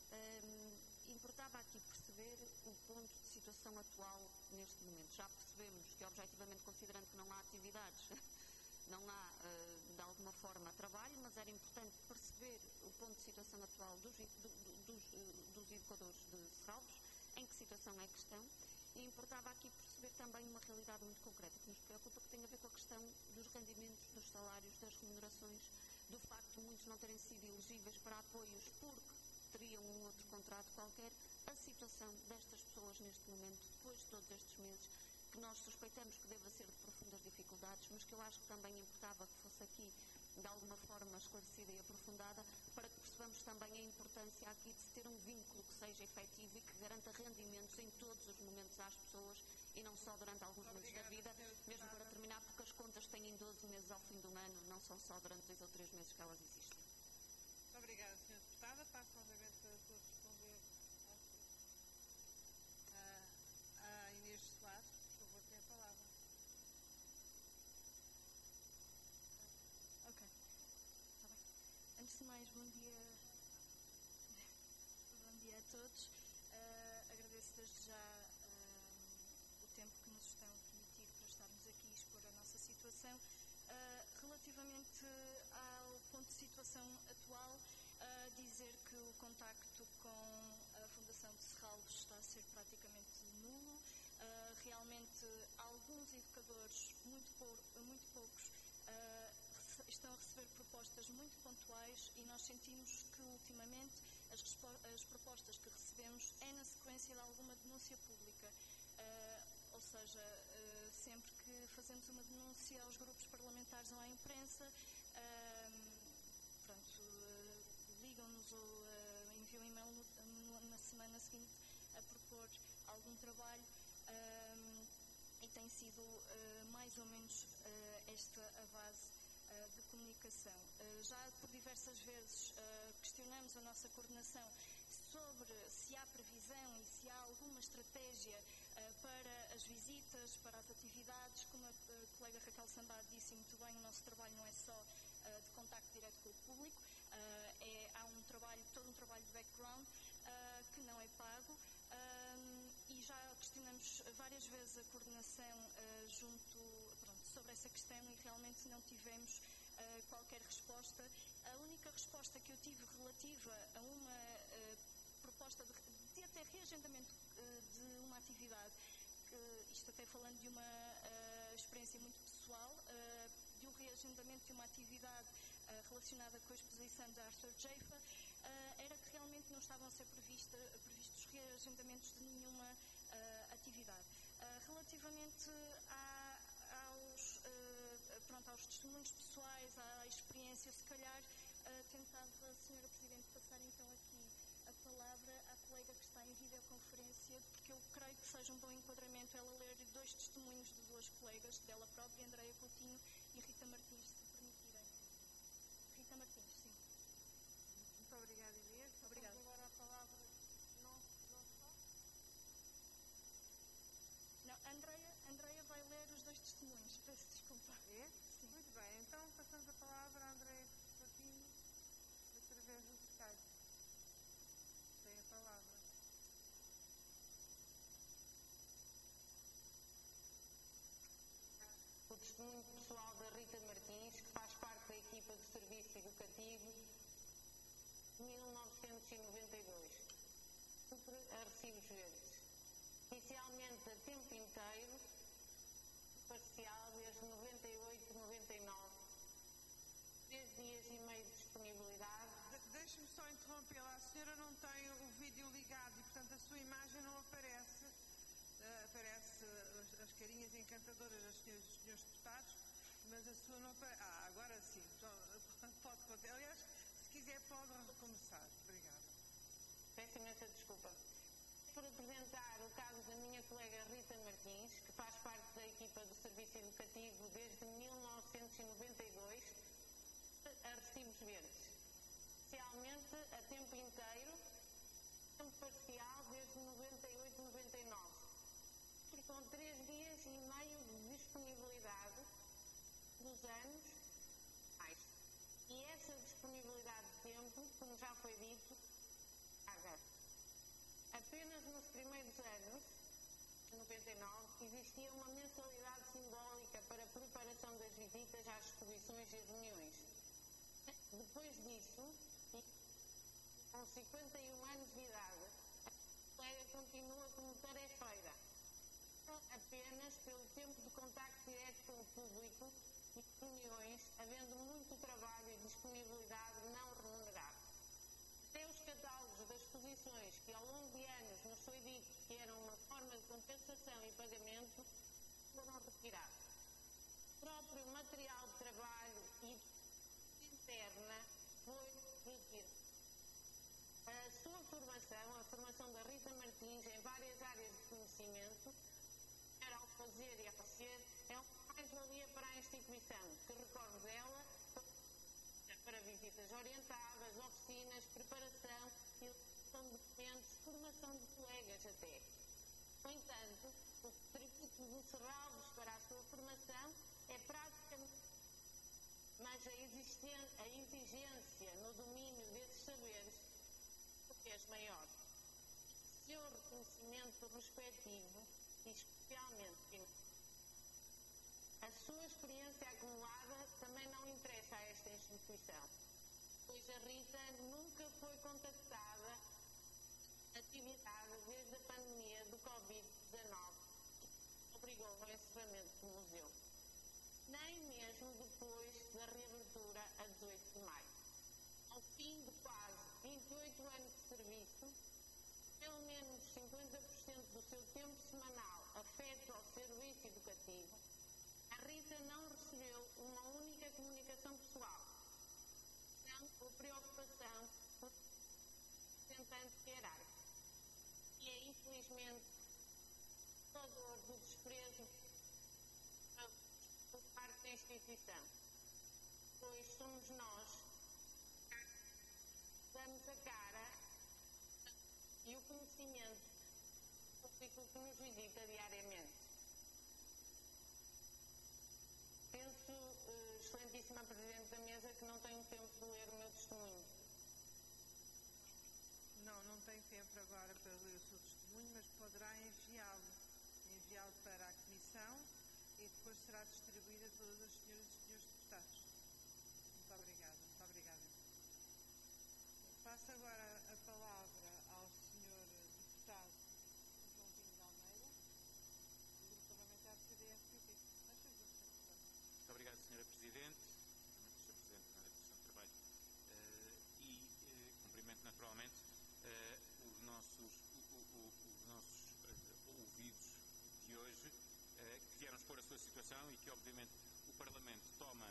S6: Importava aqui perceber o ponto de situação atual neste momento. Já percebemos que, objetivamente, considerando que não há atividades, não há, de alguma forma, trabalho, mas era importante perceber o ponto de situação atual dos educadores de Serralves, em que situação é que estão, e importava aqui perceber também uma realidade muito concreta que nos preocupa, que tem a ver com a questão dos rendimentos, dos salários, das remunerações, do facto de muitos não terem sido elegíveis para apoios porque teriam um outro contrato qualquer, a situação destas pessoas neste momento, depois de todos estes meses, que nós suspeitamos que deva ser de profundas dificuldades, mas que eu acho que também importava que fosse aqui de alguma forma esclarecida e aprofundada, para que percebamos também a importância aqui de se ter um vínculo que seja efetivo e que garanta rendimentos em todos os momentos às pessoas e não só durante alguns meses da vida, mesmo para terminar, porque as contas têm 12 meses ao fim de um ano, não são só durante 2 ou 3 meses que elas existem.
S2: Muito obrigada, Sra. Deputada. Passo novamente para responder a Inês Soares. Por favor, tem a palavra.
S3: Ok, está bem. Antes de mais, bom dia a todos. Agradeço desde já o tempo que nos estão a permitir para estarmos aqui e expor a nossa situação. Relativamente ao ponto de situação atual, dizer que o contacto com a Fundação de Serralves está a ser praticamente nulo. Realmente, alguns educadores, muito poucos, estão a receber propostas muito pontuais, e nós sentimos que ultimamente as propostas que recebemos é na sequência de alguma denúncia pública, ou seja, sempre que fazemos uma denúncia aos grupos parlamentares ou à imprensa, ligam-nos ou enviam e-mail na semana seguinte a propor algum trabalho, e tem sido mais ou menos esta a base de comunicação. Já por diversas vezes questionamos a nossa coordenação sobre se há previsão e se há alguma estratégia para as visitas, para as atividades. Como a colega Raquel Sambado disse muito bem, o nosso trabalho não é só de contacto direto com o público, há todo um trabalho de background que não é pago, e já questionamos
S7: fizemos várias vezes a coordenação sobre essa questão e realmente não tivemos qualquer resposta. A única resposta que eu tive relativa a uma proposta de até reagendamento de uma atividade, isto até falando de uma experiência muito pessoal, de um reagendamento de uma atividade relacionada com a exposição de Arthur Jafa, era que realmente não estavam a ser previstos reagendamentos de nenhuma atividade. Relativamente aos testemunhos pessoais, à experiência, se calhar tentava a Sra. Presidente passar então aqui a palavra à colega que está em videoconferência, porque eu creio que seja um bom enquadramento ela ler 2 testemunhos de 2 colegas, dela própria, Andreia Coutinho e Rita Martins, se permitirem. Rita Martins, sim.
S2: Muito obrigada, Inês.
S7: Obrigada.
S2: Agora a palavra não só?
S7: Não, Andreia vai ler os 2 testemunhos, peço desculpa.
S2: É?
S7: Sim.
S2: Muito bem, então passamos a palavra a Andreia Coutinho através do Skype. Tem a palavra.
S8: O testemunho pessoal da Rita Martins, que faz parte da equipa de serviço educativo de 1992, a recibos verdes. Inicialmente a tempo inteiro, parcial desde 98, 99, 3 dias e meio de disponibilidade.
S2: Deixe-me só interrompê-la. A senhora não tem o vídeo ligado e, portanto, a sua imagem não aparece. Aparece as carinhas encantadoras das senhoras e senhores deputados, mas a sua não aparece. Agora sim. Pode contar. Aliás, se quiser pode recomeçar. Obrigada.
S8: Peço imensa desculpa. Por apresentar o caso da minha colega Rita Martins, que faz parte da equipa do Serviço Educativo desde 1992, a recibos verdes. Inicialmente a tempo inteiro, tempo parcial desde 98, 99. E com 3 dias e meio de disponibilidade dos anos mais. E essa disponibilidade de tempo, como já foi dito, paga. Apenas nos primeiros anos, em 99, existia uma mensalidade simbólica para a preparação das visitas às exposições e reuniões. Depois disso, com 51 anos de idade, a colega continua como tarefeira, apenas pelo tempo de contacto direto com o público e reuniões, havendo muito trabalho e disponibilidade não remunerado. Até os catálogos das exposições, que ao longo de anos nos foi dito que eram uma forma de compensação e pagamento, foram retirados. O próprio material de trabalho e interna foi retirado. A sua formação, a formação da Rita Martins em várias áreas de conhecimento, era ao fazer e ao ser, é uma mais-valia para a instituição, que recorre dela para visitas orientadas, oficinas, preparação e elaboração de documentos, formação de colegas até. No entanto, o tributo de Serralves para a sua formação é praticamente, mas a exigência no domínio desses saberes é maior. Seu reconhecimento respectivo, e especialmente a sua experiência acumulada, também não interessa a esta instituição, pois a Rita nunca foi contactada atividade desde a pandemia do Covid-19, que obrigou ao encerramento do museu, nem mesmo depois da reabertura a 18 de maio. Ao fim de quase 28 anos de serviço, pelo menos 50% do seu tempo semanal afeto ao serviço educativo, a Rita não recebeu uma única comunicação pessoal, não ou preocupação por representante hierárquico. E é, infelizmente, a dor do desprezo por parte da instituição, pois somos nós que damos a cara e o conhecimento público que nos visita diariamente. Penso, excelentíssima Presidente da Mesa, que não tenho tempo de ler o meu testemunho.
S2: Não tem tempo agora para ler o seu testemunho, mas poderá enviá-lo depois será distribuída a todas as senhoras e senhores deputados. Muito obrigada, muito obrigada. Passo agora a palavra ao senhor deputado João Pinho de Almeida, do Grupo Parlamentar CDS-PP.
S9: Muito obrigado, Sra. Presidente, Sr. Presidente da Comissão de Trabalho, cumprimento naturalmente os nossos ouvidos de hoje, que vieram expor a sua situação e que, obviamente, o Parlamento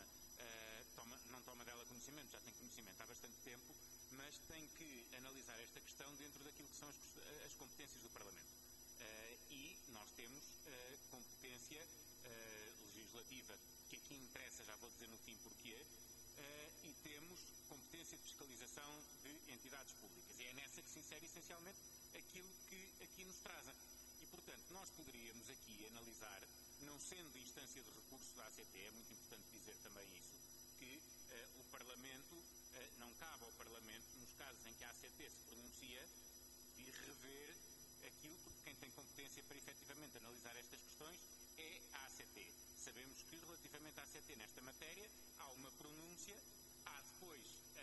S9: não toma dela conhecimento, já tem conhecimento há bastante tempo, mas tem que analisar esta questão dentro daquilo que são as competências do Parlamento. E nós temos competência legislativa, que aqui interessa, já vou dizer no fim porquê, e temos competência de fiscalização de entidades públicas. E é nessa que se insere essencialmente aquilo que aqui nos trazem. E, portanto, nós poderíamos aqui analisar, não sendo instância de recurso da ACT, é muito importante dizer também isso, que o Parlamento, não cabe ao Parlamento, nos casos em que a ACT se pronuncia, vir rever aquilo, porque quem tem competência para efetivamente analisar estas questões é a ACT. Sabemos que, relativamente à ACT nesta matéria, há uma pronúncia, há depois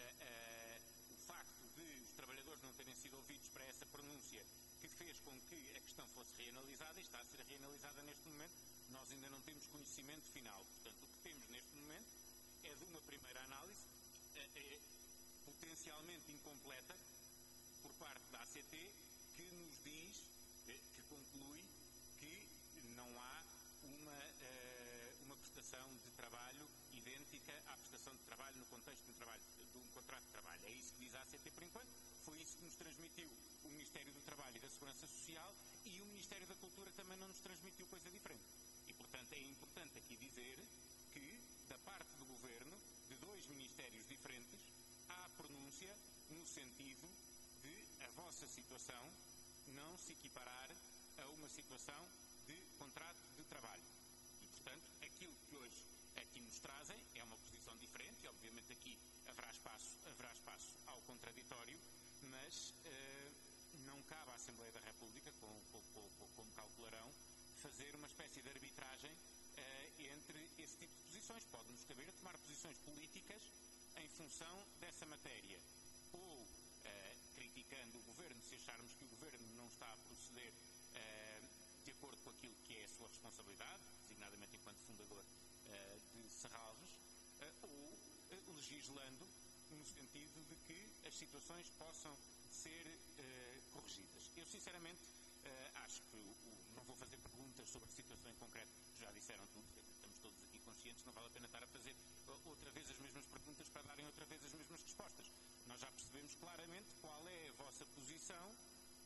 S9: o facto de os trabalhadores não terem sido ouvidos para essa pronúncia, que fez com que a questão fosse reanalisada e está a ser reanalisada neste momento. Nós ainda não temos conhecimento final. Portanto, o que temos neste momento é de uma primeira análise potencialmente incompleta por parte da ACT, que nos diz, que conclui que não há uma prestação de trabalho idêntica à prestação de trabalho no contexto de um contrato de trabalho. É isso que diz a ACT por enquanto. Foi isso que nos transmitiu o Ministério do Trabalho e da Segurança Social, e o Ministério da Cultura também não nos transmitiu coisa diferente. E, portanto, é importante aqui dizer que, da parte do Governo, de dois ministérios diferentes, há pronúncia no sentido de a vossa situação não se equiparar a uma situação de contrato de trabalho. E, portanto, aquilo que hoje aqui nos trazem é uma posição diferente, e obviamente aqui haverá espaço ao contraditório, mas não cabe à Assembleia da República, como calcularão, fazer uma espécie de arbitragem entre esse tipo de posições. Pode-nos caber a tomar posições políticas em função dessa matéria, ou criticando o Governo, se acharmos que o Governo não está a proceder de acordo com aquilo que é a sua responsabilidade, designadamente enquanto fundador de Serralves, ou legislando no sentido de que as situações possam ser corrigidas. Eu, sinceramente, acho que não vou fazer perguntas sobre a situação em concreto, já disseram tudo, estamos todos aqui conscientes, não vale a pena estar a fazer outra vez as mesmas perguntas para darem outra vez as mesmas respostas. Nós já percebemos claramente qual é a vossa posição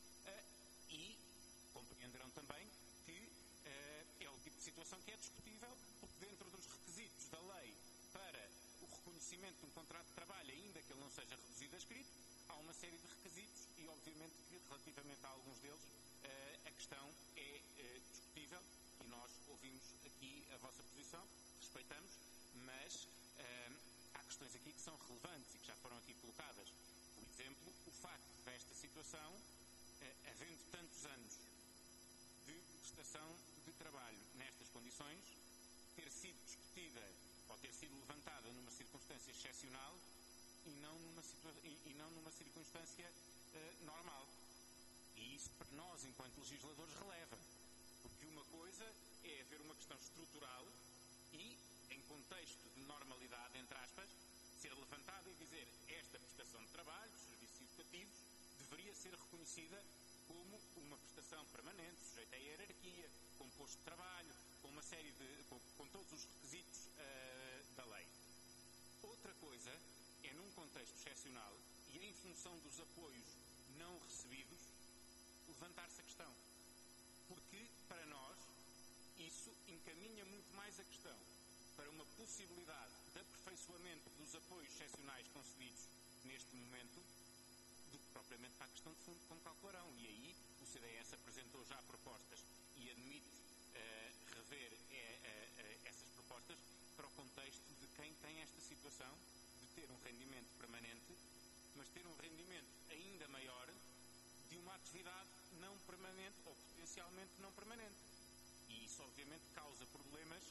S9: e compreenderão também que é o tipo de situação que é discutível, porque dentro dos requisitos da lei para o reconhecimento de um contrato de trabalho, ainda que ele não seja reduzido a escrito, há uma série de requisitos e, obviamente, que relativamente a alguns deles a questão é discutível, e nós ouvimos aqui a vossa posição, respeitamos, mas há questões aqui que são relevantes e que já foram aqui colocadas. Por exemplo, o facto desta situação, havendo tantos anos de prestação de trabalho nestas condições, ter sido discutida ou ter sido levantada numa circunstância excepcional e não numa circunstância normal. E isso, para nós, enquanto legisladores, releva. Porque uma coisa é haver uma questão estrutural e, em contexto de normalidade, entre aspas, ser levantada e dizer esta prestação de trabalho, dos serviços educativos, deveria ser reconhecida como uma prestação permanente, sujeita à hierarquia, com posto de trabalho, com uma série com todos os requisitos da lei. Outra coisa é, num contexto excepcional e em função dos apoios não recebidos, levantar-se a questão. Porque, para nós, isso encaminha muito mais a questão para uma possibilidade de aperfeiçoamento dos apoios excepcionais concedidos neste momento, do que propriamente para a questão de fundo, como calcularão. E aí o CDS apresentou já propostas e admite rever essas propostas para o contexto de quem tem esta situação de ter um rendimento permanente, mas ter um rendimento ainda maior de uma atividade não permanente ou potencialmente não permanente. E isso obviamente causa problemas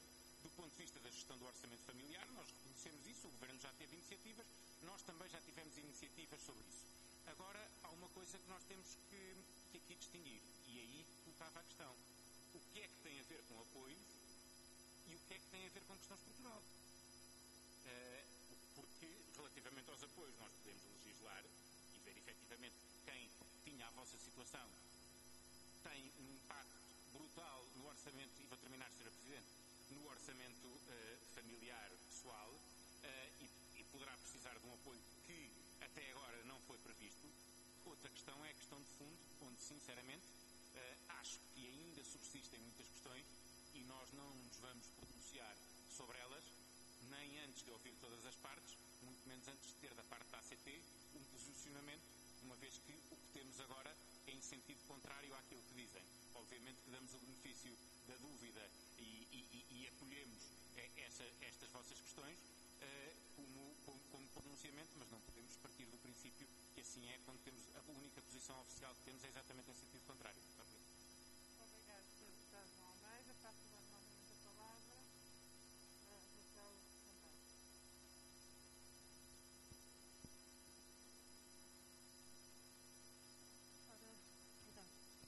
S9: Do ponto de vista da gestão do orçamento familiar, nós reconhecemos isso, o Governo já teve iniciativas, nós também já tivemos iniciativas sobre isso. Agora, há uma coisa que nós temos que aqui distinguir, e aí colocava a questão. O que é que tem a ver com apoios e o que é que tem a ver com questão estrutural? Porque, relativamente aos apoios, nós podemos legislar e ver, efetivamente, quem tinha a vossa situação tem um impacto brutal no orçamento, e vou terminar, Sra. Presidente, no orçamento familiar pessoal, e poderá precisar de um apoio que até agora não foi previsto. Outra questão é a questão de fundo, onde, sinceramente, acho que ainda subsistem muitas questões e nós não nos vamos pronunciar sobre elas, nem antes de ouvir todas as partes, muito menos antes de ter da parte da ACT um posicionamento, uma vez que o que temos agora é em sentido contrário àquilo que dizem. Obviamente que damos o benefício da dúvida e acolhemos estas vossas questões como pronunciamento, mas não podemos partir do princípio que assim é quando temos a única posição oficial que temos é exatamente em sentido contrário.
S2: Obrigado, Sr. Deputado João Almeida. Passo agora novamente a palavra a Raquel Santana.
S6: Ora, então,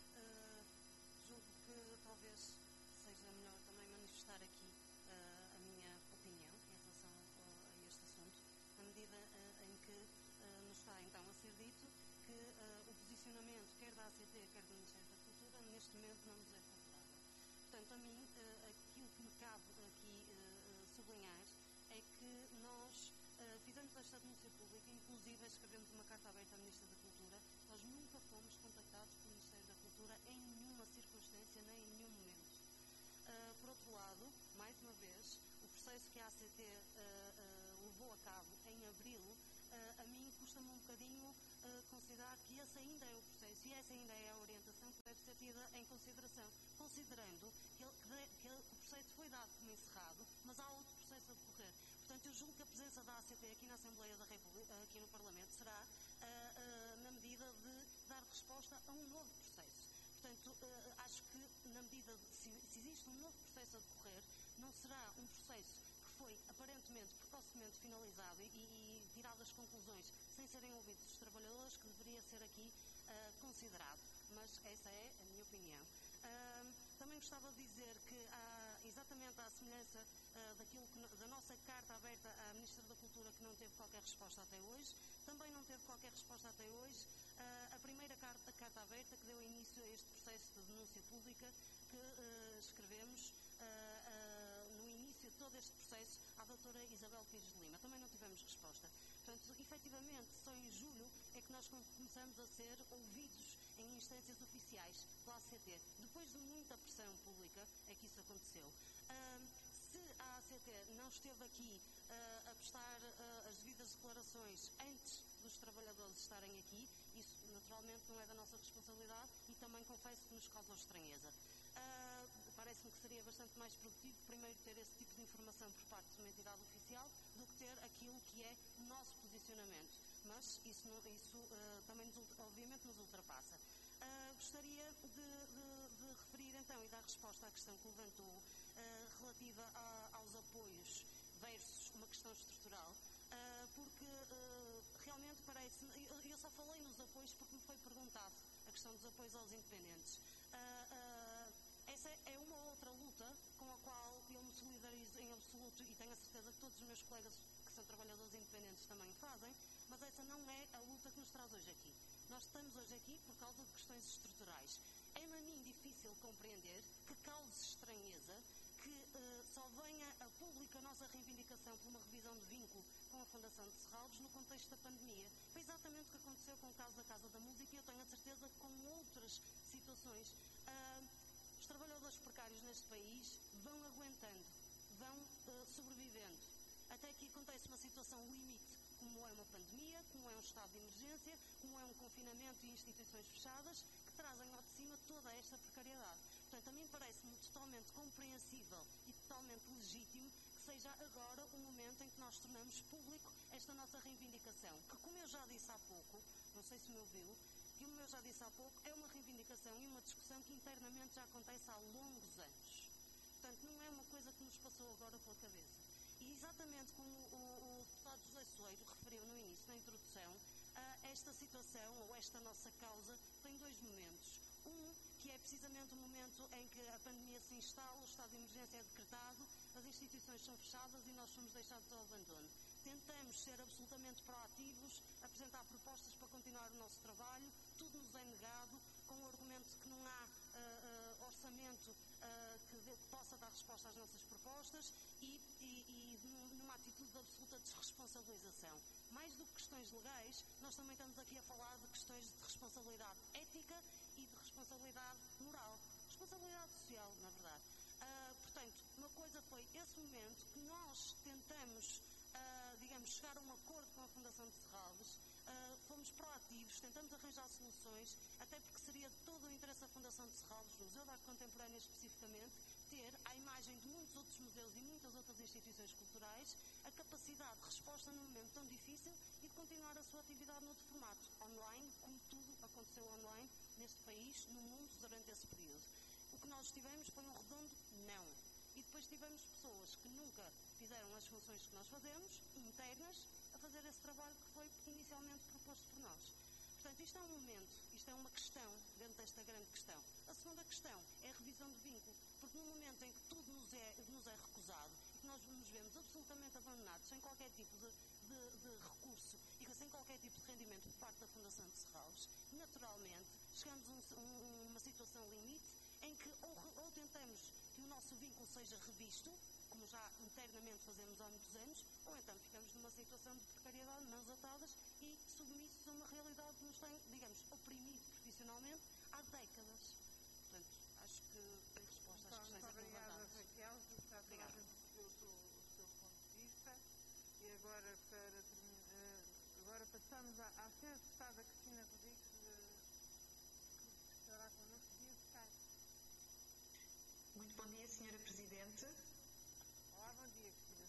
S6: julgo que talvez seja melhor também manifestar aqui a minha opinião em relação a este assunto, na medida em que nos está então a ser dito que o posicionamento quer da ACT, quer do Ministério da Cultura, neste momento não nos é favorável. Portanto, a mim, aquilo que me cabe aqui sublinhar é que nós fizemos esta denúncia pública, inclusive escrevemos uma carta aberta à Ministra da Cultura. Nós nunca fomos contactados pelo Ministério da Cultura em nenhuma circunstância, nem em nenhum momento. Por outro lado, mais uma vez, o processo que a ACT levou a cabo em abril, a mim custa-me um bocadinho considerar que esse ainda é o processo e essa ainda é a orientação que deve ser tida em consideração, considerando que o processo foi dado como encerrado, mas há outro processo a decorrer. Portanto, eu julgo que a presença da ACT aqui na Assembleia da República, aqui no Parlamento, será na medida de dar resposta a um novo processo. Portanto, acho que na medida de, se existe um novo processo a decorrer, não será um processo que foi aparentemente precocemente finalizado e tirado as conclusões sem serem ouvidos os trabalhadores, que deveria ser aqui considerado. Mas essa é a minha opinião. Também gostava de dizer que, exatamente à semelhança da nossa carta aberta à Ministra da Cultura, que não teve qualquer resposta até hoje, também não teve qualquer resposta até hoje a primeira carta aberta que deu início a este processo de denúncia pública que escrevemos no início de todo este processo à doutora Isabel Pires de Lima. Também não tivemos resposta. Portanto, efetivamente, só em julho é que nós começamos a ser ouvidos em instâncias oficiais pela ACT. Depois de muita pressão pública é que isso aconteceu. Se a ACT não esteve aqui a prestar as devidas declarações antes dos trabalhadores estarem aqui, isso naturalmente não é da nossa responsabilidade e também confesso que nos causou estranheza. Parece-me que seria bastante mais produtivo primeiro ter esse tipo de informação por parte de uma entidade oficial do que ter aquilo que é o nosso posicionamento. Mas isso também obviamente nos ultrapassa. Gostaria de referir então e dar resposta à questão que levantou relativa aos apoios versus uma questão estrutural, porque realmente parece-me, eu só falei nos apoios porque me foi perguntado a questão dos apoios aos independentes. Essa é uma outra luta com a qual eu me solidarizo em absoluto e tenho a certeza que todos os meus colegas que são trabalhadores independentes também o fazem, mas essa não é a luta que nos traz hoje aqui. Nós estamos hoje aqui por causa de questões estruturais. É-me a mim difícil compreender que cause estranheza que só venha a público a nossa reivindicação por uma revisão de vínculo com a Fundação de Serralves no contexto da pandemia. Foi exatamente o que aconteceu com o caso da Casa da Música e eu tenho a certeza que com outras situações os trabalhadores precários neste país vão aguentando, vão sobrevivendo, até que acontece uma situação limite, como é uma pandemia, como é um estado de emergência, como é um confinamento e instituições fechadas, que trazem ao de cima toda esta precariedade. Portanto, a mim parece-me totalmente compreensível e totalmente legítimo que seja agora o momento em que nós tornamos público esta nossa reivindicação, que, como eu já disse há pouco, não sei se me ouviu, que, como eu já disse há pouco, é uma reivindicação e uma discussão que internamente já acontece há longos anos. Portanto, não é uma coisa que nos passou agora pela cabeça. E exatamente como o deputado José Soeiro referiu no início, na introdução, esta situação, ou esta nossa causa, tem dois momentos. Um, que é precisamente o momento em que a pandemia se instala, o estado de emergência é decretado, as instituições são fechadas e nós somos deixados ao abandono. Tentamos ser absolutamente proativos, apresentar propostas para continuar o nosso trabalho, tudo nos é negado, com o argumento de que não há orçamento que possa dar resposta às nossas propostas e numa atitude de absoluta desresponsabilização. Mais do que questões legais, nós também estamos aqui a falar de questões de responsabilidade ética e de responsabilidade moral, responsabilidade social, na verdade. Portanto, uma coisa foi esse momento que nós tentamos, chegar a um acordo com a Fundação de Serralves, fomos proativos, tentamos arranjar soluções, até porque seria de todo o interesse da Fundação de Serralves, no Museu da Arte Contemporânea especificamente, ter, à imagem de muitos outros museus e muitas outras instituições culturais, a capacidade de resposta num momento tão difícil e de continuar a sua atividade noutro formato, online, como tudo aconteceu online neste país, no mundo, durante esse período. O que nós tivemos foi um redondo não. E depois tivemos pessoas que nunca fizeram as funções que nós fazemos, internas, a fazer esse trabalho que foi inicialmente proposto por nós. Portanto, isto é um momento, isto é uma questão dentro desta grande questão. A segunda questão é a revisão de vínculo, porque no momento em que tudo nos é recusado e que nós nos vemos absolutamente abandonados, sem qualquer tipo de recurso e sem qualquer tipo de rendimento por parte da Fundação de Serralves, naturalmente chegamos a uma situação limite em que ou tentamos que o nosso vínculo seja revisto, como já internamente fazemos há muitos anos, ou então ficamos numa situação de precariedade, mãos atadas e submissos a uma realidade que nos tem, oprimido profissionalmente há décadas. Portanto, acho que tem resposta às questões aqui levantadas.
S2: Obrigada, Raquel, está toda a gente o seu ponto de vista. E agora, agora passamos à senhora deputada Cristina Rodrigues, que estará connosco via Skype.
S10: Muito bom dia, Sra. Presidente.
S2: Olá, bom dia, Cristina.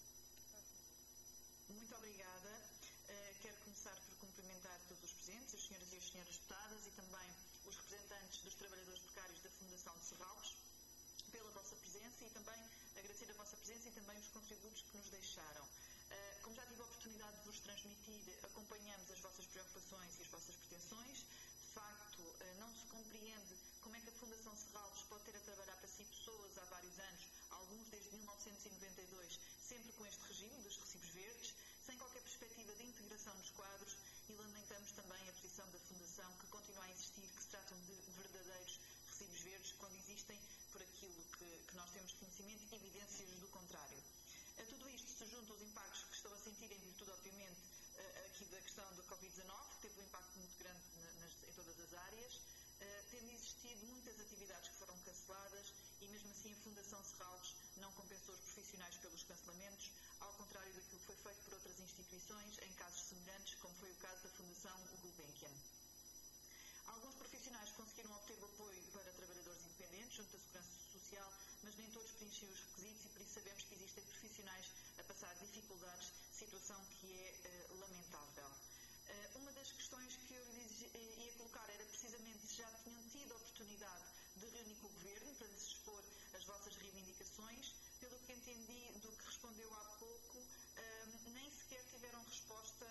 S10: Muito obrigada. Quero começar por cumprimentar todos os presentes, as senhoras e as senhoras deputadas e também os representantes dos trabalhadores precários da Fundação de Serralves pela vossa presença e também agradecer a vossa presença e também os contributos que nos deixaram. Como já tive a oportunidade de vos transmitir, acompanhamos as vossas preocupações e as vossas pretensões. De facto, não se compreende como é que a Fundação Serralves pode ter a trabalhar para si pessoas há vários anos, alguns desde 1992, sempre com este regime dos recibos verdes, sem qualquer perspectiva de integração nos quadros, e lamentamos também a posição da Fundação, que continua a insistir que se tratam de verdadeiros recibos verdes, quando existem, por aquilo que nós temos conhecimento, evidências do contrário. A tudo isto se juntam os impactos que estão a sentir em virtude, obviamente, aqui da questão do Covid-19, que teve um impacto muito grande em todas as áreas, tendo existido muitas atividades que foram canceladas e mesmo assim a Fundação Serralves não compensou os profissionais pelos cancelamentos, ao contrário daquilo que foi feito por outras instituições em casos semelhantes, como foi o caso da Fundação Gulbenkian. Alguns profissionais conseguiram obter o apoio para trabalhadores independentes junto da Segurança Social, mas nem todos preenchiam os requisitos e por isso sabemos que existem profissionais a passar dificuldades, situação que é lamentável. Uma das questões que eu lhes ia colocar era precisamente se já tinham tido a oportunidade de reunir com o Governo para lhes expor as vossas reivindicações. Pelo que entendi do que respondeu há pouco, nem sequer tiveram resposta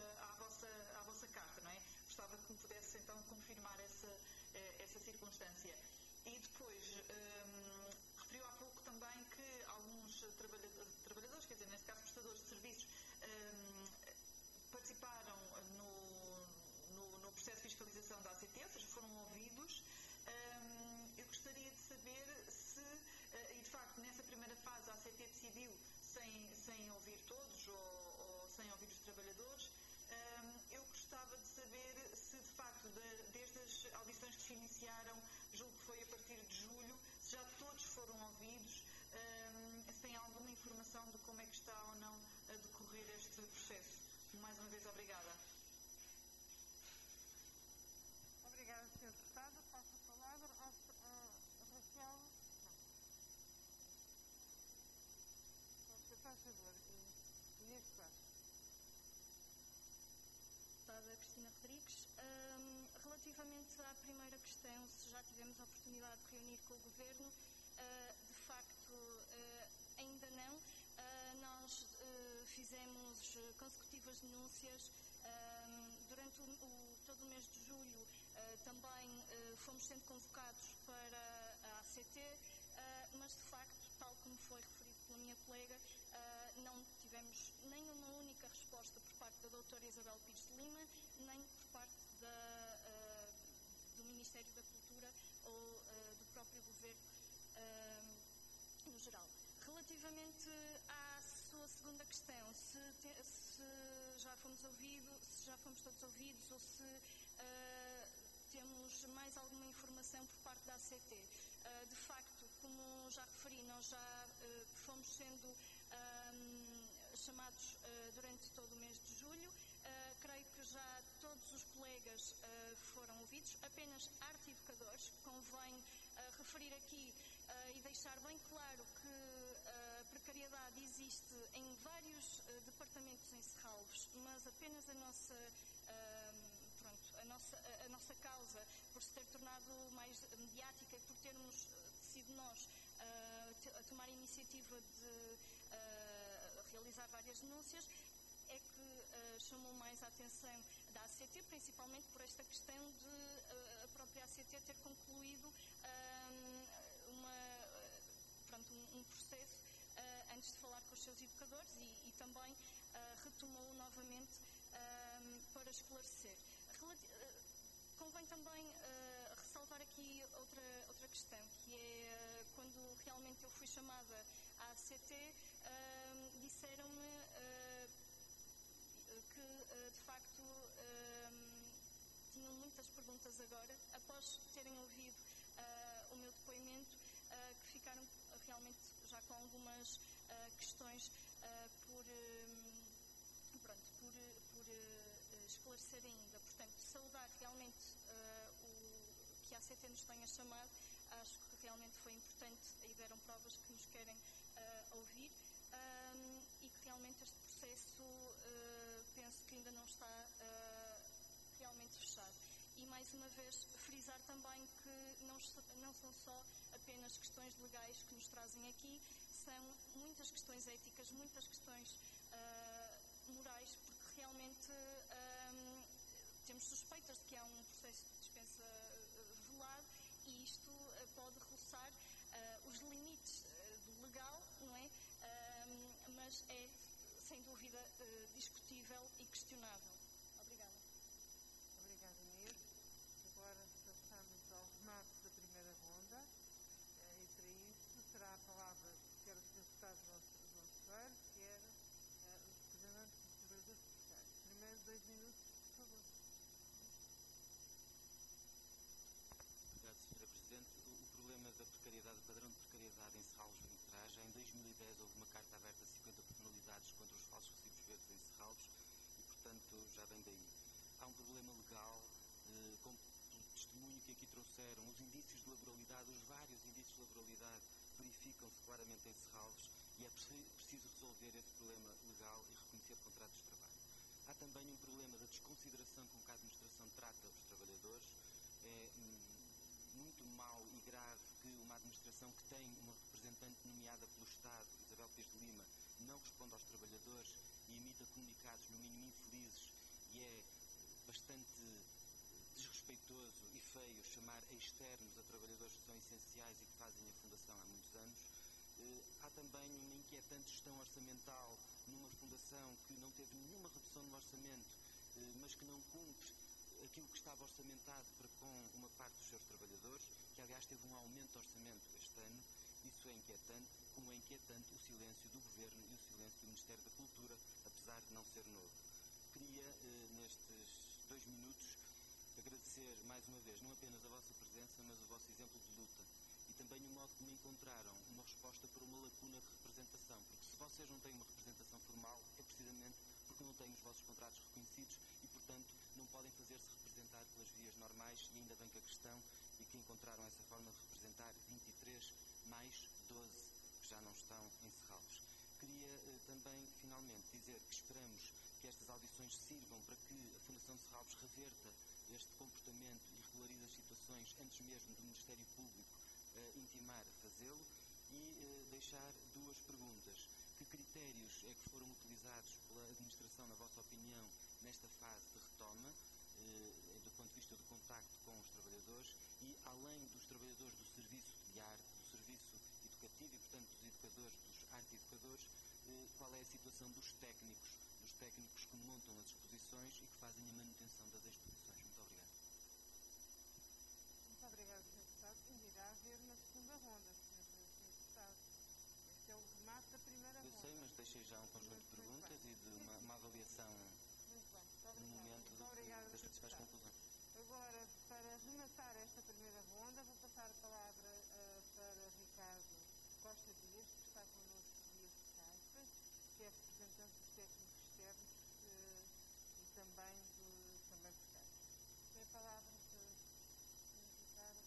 S10: à vossa carta, não é? Gostava que me pudesse então confirmar essa circunstância. E depois, referiu há pouco também que alguns trabalhadores, quer dizer, neste caso prestadores de serviços, participaram no processo de fiscalização da ACT, ou seja, foram ouvidos. Eu gostaria de saber se, e de facto nessa primeira fase a ACT decidiu sem ouvir todos ou sem ouvir os trabalhadores. Eu gostava de saber se de facto desde as audições que se iniciaram, julgo que foi a partir de julho, se já todos foram ouvidos, se tem alguma informação de como é que está ou não a decorrer este processo. Mais uma vez, obrigada.
S2: Obrigada, Sr. Deputada. Passo a palavra a Raquel. Não. Faz favor, Inês Costa.
S7: Deputada Cristina Rodrigues. Relativamente à primeira questão, se já tivemos a oportunidade de reunir com o Governo, de facto facto, ainda não. Nós fizemos consecutivas denúncias durante todo o mês de julho. Também fomos sendo convocados para a ACT, mas de facto, tal como foi referido pela minha colega, não tivemos nem uma única resposta por parte da doutora Isabel Pires de Lima, nem por parte do Ministério da Cultura ou do próprio Governo no geral. Relativamente à sua segunda questão, se já fomos todos ouvidos ou se temos mais alguma informação por parte da ACT. De facto, como já referi, nós já fomos sendo chamados durante todo o mês de julho. Creio que já todos os colegas foram ouvidos, apenas arte educadores. Convém referir aqui e deixar bem claro que a precariedade existe em vários departamentos em Serralves, mas apenas a nossa causa, por se ter tornado mais mediática e por termos sido nós a tomar a iniciativa de realizar várias denúncias, é que chamou mais a atenção da ACT, principalmente por esta questão de a própria ACT ter concluído um processo antes de falar com os seus educadores e também retomou novamente para esclarecer. Convém também ressalvar aqui outra questão, que é quando realmente eu fui chamada à ACT, disseram-me que de facto tinham muitas perguntas agora, após terem ouvido o meu depoimento, que ficaram realmente já com algumas questões por esclarecer ainda. Portanto, saudar realmente que a ACT nos tenha chamado. Acho que realmente foi importante e deram provas que nos querem ouvir e que realmente este processo penso que ainda não está realmente fechado. E mais uma vez frisar também que não são só apenas questões legais que nos trazem aqui, são muitas questões éticas, muitas questões morais, porque realmente temos suspeitas de que há um processo de dispensa velado e isto pode roçar os limites do legal, não é? Mas é sem dúvida discutível e questionável. Obrigada.
S2: Obrigada, Inês. Agora passamos ao remate da primeira ronda e para isso será a palavra quer o Sr. Deputado João Ferreira, quer os representantes dos trabalhadores precários. Primeiro 2 minutos, por favor.
S1: Obrigado, Sra. Presidente. O problema da precariedade, o padrão de precariedade em Serralves vem de trás. Já em 2010 houve uma carta aberta a 50 personalidades contra os falsos recibos verdes em Serralves e, portanto, já vem daí. Há um problema legal, como o testemunho que aqui trouxeram, os indícios de laboralidade, os vários indícios de laboralidade verificam-se claramente em Serralves e é preciso resolver esse problema legal e reconhecer contratos de trabalho. Há também um problema da desconsideração com que a administração trata os trabalhadores. É muito mau e grave que uma administração que tem uma representante nomeada pelo Estado, Isabel Pires de Lima, não responde aos trabalhadores e emita comunicados no mínimo infelizes, e é bastante desrespeitoso e feio chamar externos a trabalhadores que são essenciais e que fazem a Fundação há muitos anos. Há também uma inquietante gestão orçamental numa fundação que não teve nenhuma redução no orçamento, mas que não cumpre aquilo que estava orçamentado para com uma parte dos seus trabalhadores, que aliás teve um aumento de orçamento este ano. Isso é inquietante, como é inquietante o silêncio do Governo e o silêncio do Ministério da Cultura, apesar de não ser novo. Queria, nestes 2 minutos, agradecer mais uma vez, não apenas a vossa presença, mas o vosso exemplo de luta e também o modo como encontraram uma resposta para uma lacuna de representação, porque se vocês não têm uma representação formal, é precisamente porque não têm os vossos contratos reconhecidos e, portanto, não podem fazer-se representar pelas vias normais, e ainda bem que a questão e que encontraram essa forma de representar 23 mais 12 que já não estão em Serralves. Queria também, finalmente, dizer que esperamos que estas audições sirvam para que a Fundação de Serralves reverta este comportamento e regularize as situações antes mesmo do Ministério Público intimar a fazê-lo, e deixar duas perguntas. Que critérios é que foram utilizados pela administração, na vossa opinião, nesta fase de retoma, do ponto de vista do contacto com os trabalhadores, e além dos trabalhadores do serviço de arte, do serviço educativo e, portanto, dos educadores, dos arte-educadores, qual é a situação dos técnicos que montam as exposições e que fazem a manutenção das exposições? Muito obrigado.
S2: Muito obrigada, Sr. Deputado. Irá haver uma segunda ronda, Sr. Deputado. Este é o remate da primeira ronda.
S1: Eu sei, mas deixei já um conjunto de perguntas e de uma avaliação no momento das principais conclusões.
S2: Agora, para rematar esta primeira ronda, vou passar a palavra para Ricardo Costa Dias, que está connosco via Skype, que é representante dos técnicos externos e também precários. Tem a palavra, Sr. Ricardo.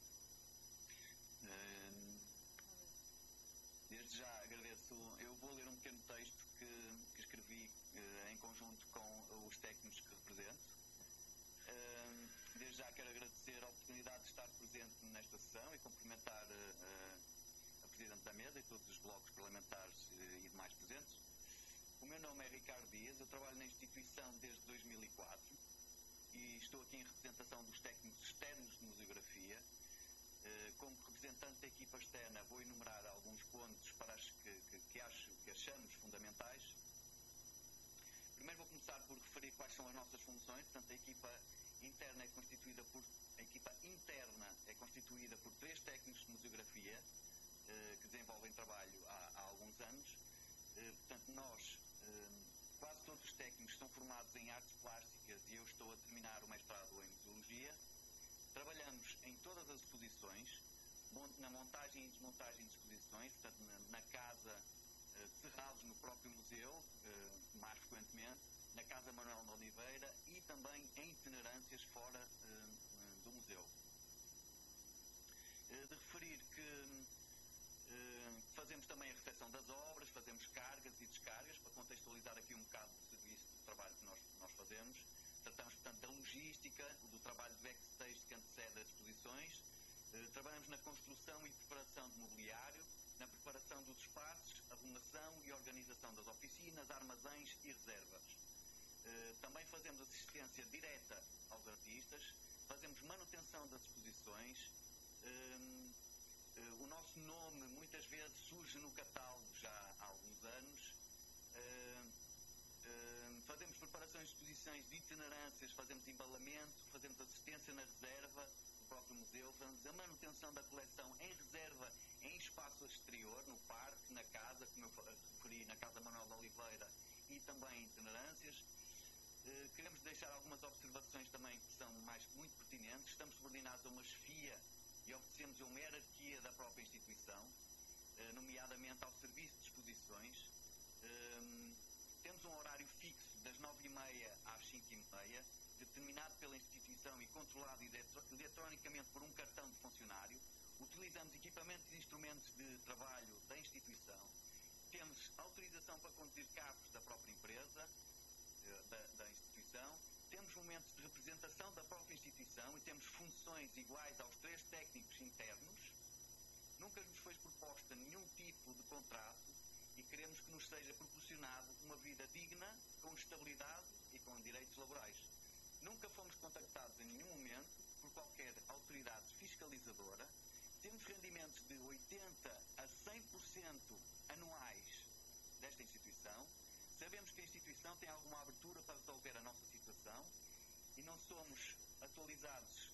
S11: Desde já agradeço. Eu vou ler um pequeno texto que escrevi em conjunto com os técnicos que represento. Desde já quero agradecer a oportunidade de estar presente nesta sessão e cumprimentar a Presidente da Mesa e todos os blocos parlamentares e demais presentes. O meu nome é Ricardo Dias, eu trabalho na instituição desde 2004 e estou aqui em representação dos técnicos externos de museografia. Como representante da equipa externa, vou enumerar alguns pontos para que achamos fundamentais. Primeiro vou começar por referir quais são as nossas funções. Portanto, a equipa interna é constituída por 3 técnicos de museografia que desenvolvem trabalho há alguns anos. Portanto, nós, quase todos os técnicos são formados em artes plásticas e eu estou a terminar o mestrado em museologia. Trabalhamos em todas as exposições, na montagem e desmontagem de exposições, portanto, na casa de Serralves, no próprio museu, mais frequentemente, na Casa Manuel de Oliveira e também em itinerâncias fora do museu. De referir que fazemos também a recepção das obras, fazemos cargas e descargas, para contextualizar aqui um bocado do serviço de trabalho que nós fazemos. Tratamos, portanto, da logística, do trabalho de backstage que antecede as exposições. Trabalhamos na construção e preparação de mobiliário, na preparação dos espaços, arrumação e organização das oficinas, armazéns e reservas. Também fazemos assistência direta aos artistas, fazemos manutenção das exposições. O nosso nome muitas vezes surge no catálogo já há alguns anos. Fazemos preparações de exposições de itinerâncias, fazemos embalamento, fazemos assistência na reserva do próprio museu, fazemos a manutenção da coleção em reserva em espaço exterior, no parque, na casa, como eu referi, na Casa Manuel de Oliveira e também em itinerâncias. Queremos deixar algumas observações também que são muito pertinentes. Estamos subordinados a uma chefia e obedecemos a uma hierarquia da própria instituição, nomeadamente ao serviço de exposições. Temos um horário fixo das 9h30 às 5h30, determinado pela instituição e controlado eletronicamente por um cartão de funcionário. Utilizamos equipamentos e instrumentos de trabalho da instituição. Temos autorização para conduzir carros da própria empresa, da instituição. Temos momentos de representação da própria instituição e temos funções iguais aos 3 técnicos internos. Nunca nos foi proposta nenhum tipo de contrato e queremos que nos seja proporcionado uma vida digna, com estabilidade e com direitos laborais. Nunca fomos contactados em nenhum momento por qualquer autoridade fiscalizadora. Temos rendimentos de 80% a 100% anuais desta instituição. Sabemos que a instituição tem alguma abertura para resolver a nossa situação e não somos atualizados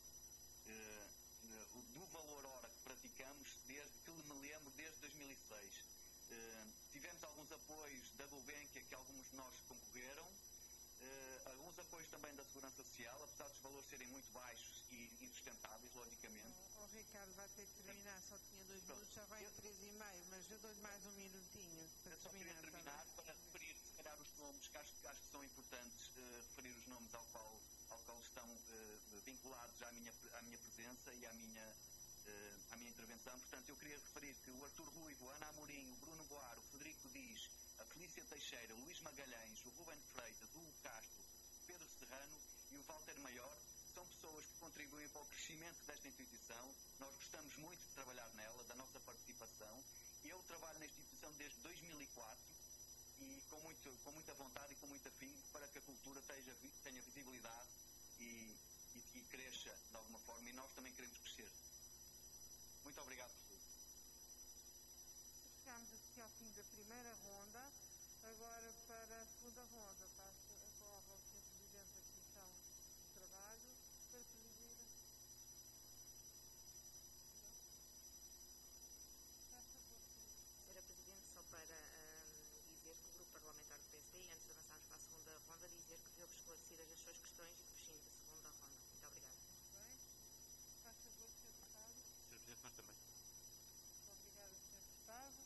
S11: do valor hora que praticamos desde que me lembro, desde 2006. Tivemos alguns apoios da Gulbenkian que alguns de nós concorreram, alguns apoios também da Segurança Social, apesar dos valores serem muito baixos e insustentáveis, logicamente.
S2: O Ricardo vai ter que terminar, só tinha 2 minutos, já vai em 3h30, mas eu dou-lhe mais um minutinho para
S11: eu só queria terminar para referir, se calhar, os nomes, que acho que são importantes, referir os nomes ao qual estão vinculados à minha presença e à minha intervenção. Portanto, eu queria referir que o Artur Ruivo, a Ana Amorim, o Bruno Boar, o Frederico Diz, a Felícia Teixeira, o Luís Magalhães, o Ruben Freitas, o Hugo Castro, o Pedro Serrano e o Walter Maior são pessoas que contribuem para o crescimento desta instituição. Nós gostamos muito de trabalhar nela, da nossa participação associação desde 2004 e com muita vontade e com muito afinco para que a cultura tenha visibilidade e cresça de alguma forma, e nós também queremos crescer. Muito obrigado por tudo.
S2: Chegámos assim ao fim da primeira ronda. Agora, para a segunda ronda, passo a palavra ao Sr. Presidente da Comissão do Trabalho para presidir.
S12: Sra. Presidente, só para dizer que o Grupo Parlamentar do PSD, e antes de avançarmos para a segunda ronda, dizer que viu esclarecidas as suas questões e que prescinde da segunda ronda. Muito obrigada.
S2: Muito bem. Faz favor, Sr. Deputado.
S9: Sr. Presidente, nós também.
S2: Muito obrigada, Sr. Deputado.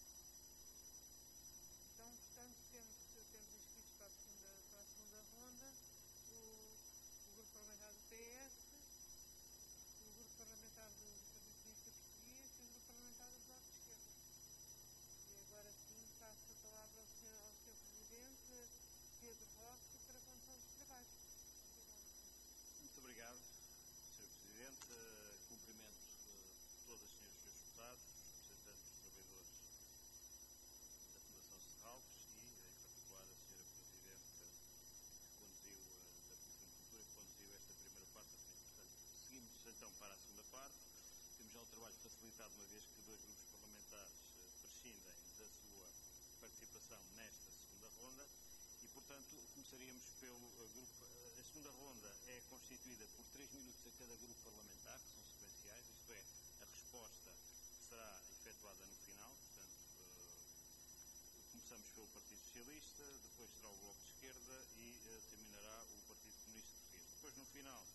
S2: Então, portanto, temos inscritos para a segunda ronda o Grupo Parlamentar do PS, o Grupo Parlamentar do Partido Socialista Português e o Grupo Parlamentar do Bloco de Esquerda. E agora sim passo a palavra ao Sr. Presidente Pedro Rossi para a condução dos trabalhos.
S13: Muito obrigado, Sr. Presidente. Cumprimento todas as senhoras e senhores deputados, representantes dos trabalhadores da Fundação Serralves e, em particular, a senhora Presidente que conduziu da Comissão de Cultura, que conduziu esta primeira parte da reunião. Portanto, seguimos então para a segunda parte. Temos já o trabalho facilitado, uma vez que dois grupos parlamentares prescindem da sua participação nesta segunda ronda e, portanto, começaríamos pelo grupo. A segunda ronda é constituída por 3 minutos a cada grupo parlamentar, que são sequenciais, isto é, a resposta será efetuada no final. Portanto, começamos pelo Partido Socialista, depois será o Bloco de Esquerda e terminará o Partido Comunista Português. Depois, no final,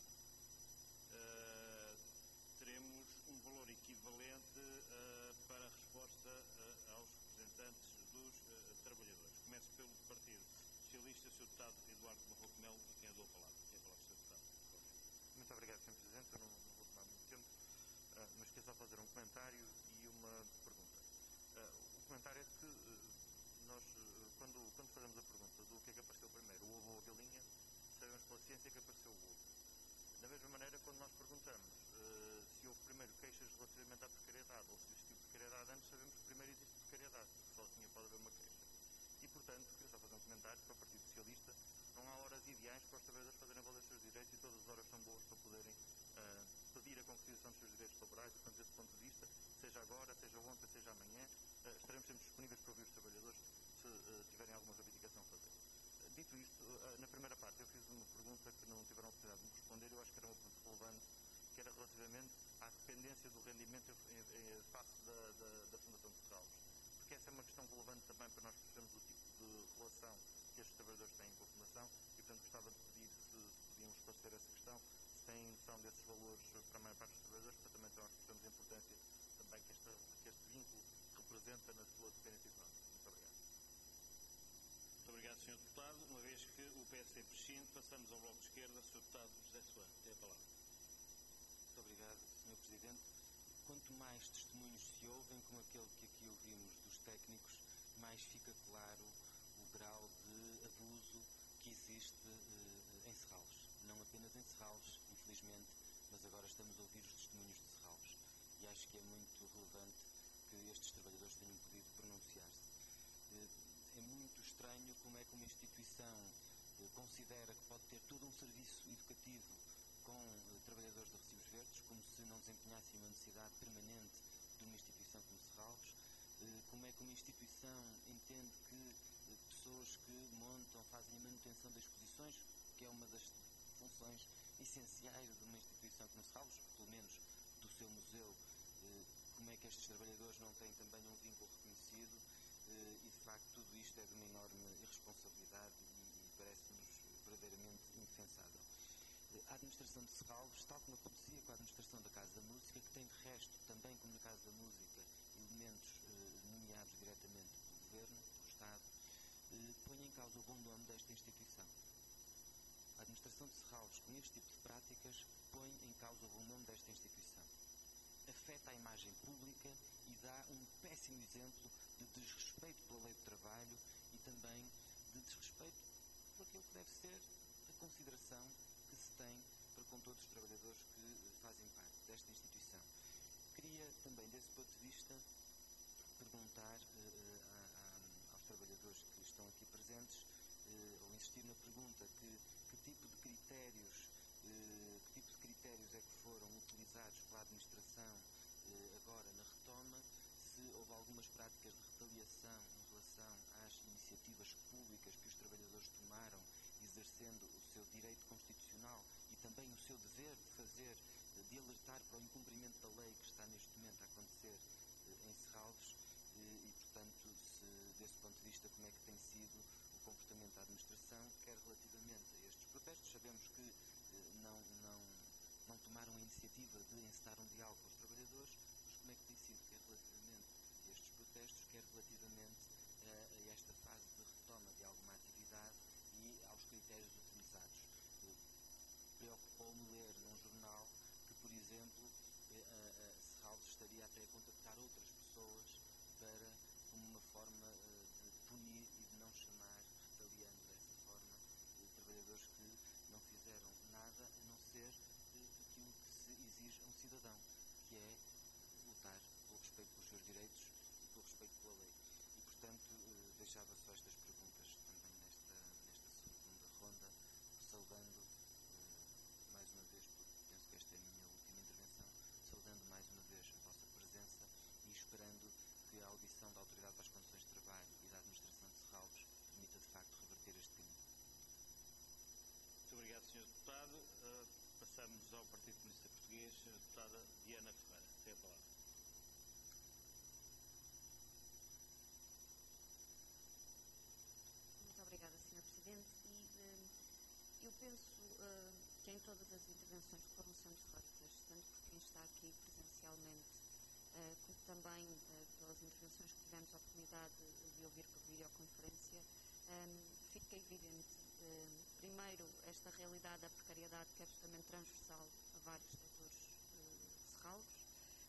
S13: teremos um valor equivalente para a resposta aos representantes dos trabalhadores. Começo pelo Partido Socialista, o Sr. Deputado Eduardo Barroco Melo, a quem eu dou a palavra. Tem a palavra, Sr. Deputado.
S4: Muito obrigado, Sr. Presidente. Eu não vou tomar muito tempo, mas queria só fazer um comentário e uma pergunta. O comentário é que nós, quando fazemos a pergunta do que é que apareceu primeiro, o ovo ou a galinha, sabemos pela ciência que apareceu o ovo. Da mesma maneira, quando nós perguntamos se houve primeiro queixas relativamente à precariedade ou se existiu precariedade antes, sabemos que primeiro existe precariedade, porque só assim pode haver uma queixa. E, portanto, queria só fazer um comentário para o Partido Socialista. Não há horas ideais para os trabalhadores fazerem valer os seus direitos e todas as horas são boas para poderem pedir a concretização dos seus direitos laborais. E, portanto, desse ponto de vista, seja agora, seja ontem, seja amanhã, estaremos sempre disponíveis para ouvir os trabalhadores se tiverem alguma reivindicação a fazer. Dito isto, na primeira parte eu fiz uma pergunta que não tiveram a oportunidade de me responder. Eu acho que era uma pergunta relevante, que era relativamente à dependência do rendimento face da Fundação de Serralves. Porque essa é uma questão relevante também para nós percebermos o tipo de relação que estes trabalhadores têm com a Fundação e, portanto, gostava de pedir se podiam esclarecer essa questão, se têm noção desses valores para a maior parte dos trabalhadores, para também nós percebermos a importância também que este vínculo representa na sua dependência económica. Muito obrigado.
S13: Muito obrigado, Sr. Deputado. Uma vez que o PSD prescinde, passamos ao Bloco de Esquerda. Sr. Deputado José Soares, tem a palavra.
S1: Muito obrigado, Sr. Presidente. Quanto mais testemunhos se ouvem, como aquele que aqui ouvimos dos técnicos, mais fica claro o grau de abuso que existe em Serralves. Não apenas em Serralves, infelizmente, mas agora estamos a ouvir os testemunhos de Serralves. E acho que é muito relevante que estes trabalhadores tenham podido pronunciar-se. É muito estranho como é que uma instituição considera que pode ter todo um serviço educativo com trabalhadores de recibos verdes, como se não desempenhassem uma necessidade permanente de uma instituição como Serralves. Como é que uma instituição entende que pessoas que montam, fazem a manutenção das exposições, que é uma das funções essenciais de uma instituição como Serralves, pelo menos do seu museu, como é que estes trabalhadores não têm também um vínculo reconhecido, e de facto tudo isto é de uma enorme irresponsabilidade e parece-nos verdadeiramente indefensável. A administração de Serralves, tal como acontecia com a administração da Casa da Música, que tem de resto, também como na Casa da Música, elementos nomeados diretamente pelo Governo, pelo Estado, põe em causa o bom nome desta instituição. A administração de Serralves, com este tipo de práticas, põe em causa o bom nome desta instituição. Afeta a imagem pública e dá um péssimo exemplo de desrespeito pela lei do trabalho e também de desrespeito por aquilo que deve ser a consideração que se tem para com todos os trabalhadores que fazem parte desta instituição. Queria também, desse ponto de vista, perguntar aos trabalhadores que estão aqui presentes, ou insistir na pergunta, que tipo de critérios é que foram utilizados pela administração agora na retoma, se houve algumas práticas de retaliação em relação às iniciativas públicas que os trabalhadores tomaram, exercendo o seu direito constitucional e também o seu dever de fazer, de alertar para o incumprimento da lei que está neste momento a acontecer em Serralves, e portanto, desse ponto de vista, como é que tem sido o comportamento da administração, quer relativamente a estes protestos. Sabemos que não tomaram a iniciativa de encetar um diálogo com os trabalhadores, mas como é que tem sido, quer relativamente a estes protestos, quer relativamente a esta fase de retoma de alguma atividade e aos critérios utilizados. Preocupou-me ler num jornal que, por exemplo, Serralves estaria até a contactar outras pessoas para, como uma forma de punir e de não chamar, retaliando dessa forma, trabalhadores que não fizeram nada a não ser aquilo que se exige a um cidadão, que é lutar pelo respeito pelos seus direitos e pelo respeito pela lei. E, portanto, deixava só estas perguntas também nesta segunda ronda, saudando mais uma vez, porque penso que esta é a minha última intervenção, saudando mais uma vez a vossa presença e esperando que a audição da Autoridade para as Condições de Trabalho e da Administração de Serralves permita de facto reverter este caminho.
S13: Muito obrigado, Sr. Deputado. Passamos ao Partido Comunista Português. Sra. Deputada Diana Ferreira, tem a palavra.
S12: Muito obrigada, Sr. Presidente. E eu penso que em todas as intervenções que foram sendo feitas, tanto por quem está aqui presencialmente, como também pelas intervenções que tivemos a oportunidade de ouvir por videoconferência, fica evidente, primeiro, esta realidade da precariedade que é absolutamente transversal a vários setores de Serralves,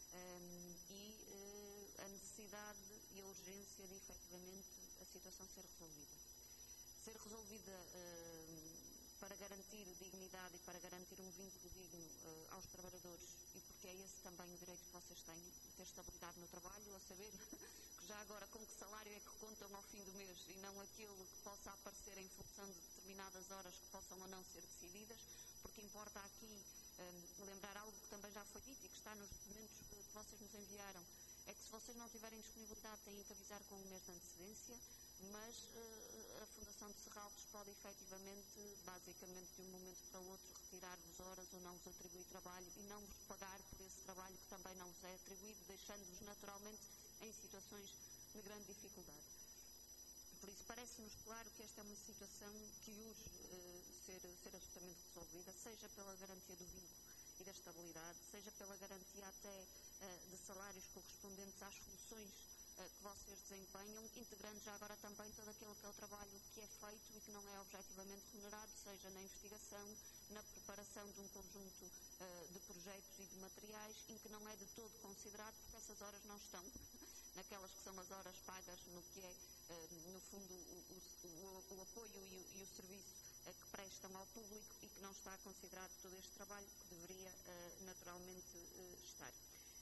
S12: e a necessidade e a urgência de, efetivamente, a situação ser resolvida. Ser resolvida para garantir dignidade e para garantir um vínculo digno aos trabalhadores, e porque é esse também o direito que vocês têm, de ter estabilidade no trabalho, a saber que já agora com que salário é que contam ao fim do mês e não aquilo que possa aparecer em função de determinadas horas que possam ou não ser decididas, porque importa aqui lembrar algo que também já foi dito e que está nos documentos que vocês nos enviaram, é que se vocês não tiverem disponibilidade têm que avisar com um mês de antecedência, mas a Fundação de Serralves pode efetivamente, basicamente de um momento para o outro, retirar-vos horas ou não vos atribuir trabalho e não vos pagar por esse trabalho que também não vos é atribuído, deixando-vos naturalmente em situações de grande dificuldade. Por isso parece-nos claro que esta é uma situação que urge ser absolutamente resolvida, seja pela garantia do vínculo e da estabilidade, seja pela garantia até de salários correspondentes às funções que vocês desempenham, integrando já agora também todo aquele que é o trabalho que é feito e que não é objetivamente remunerado, seja na investigação, na preparação de um conjunto de projetos e de materiais, em que não é de todo considerado, porque essas horas não estão naquelas que são as horas pagas no que é, no fundo, o apoio e o serviço que prestam ao público, e que não está considerado todo este trabalho que deveria naturalmente estar.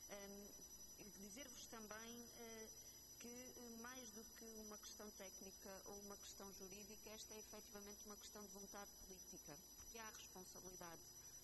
S12: Dizer-vos também que mais do que uma questão técnica ou uma questão jurídica, esta é efetivamente uma questão de vontade política, porque há a responsabilidade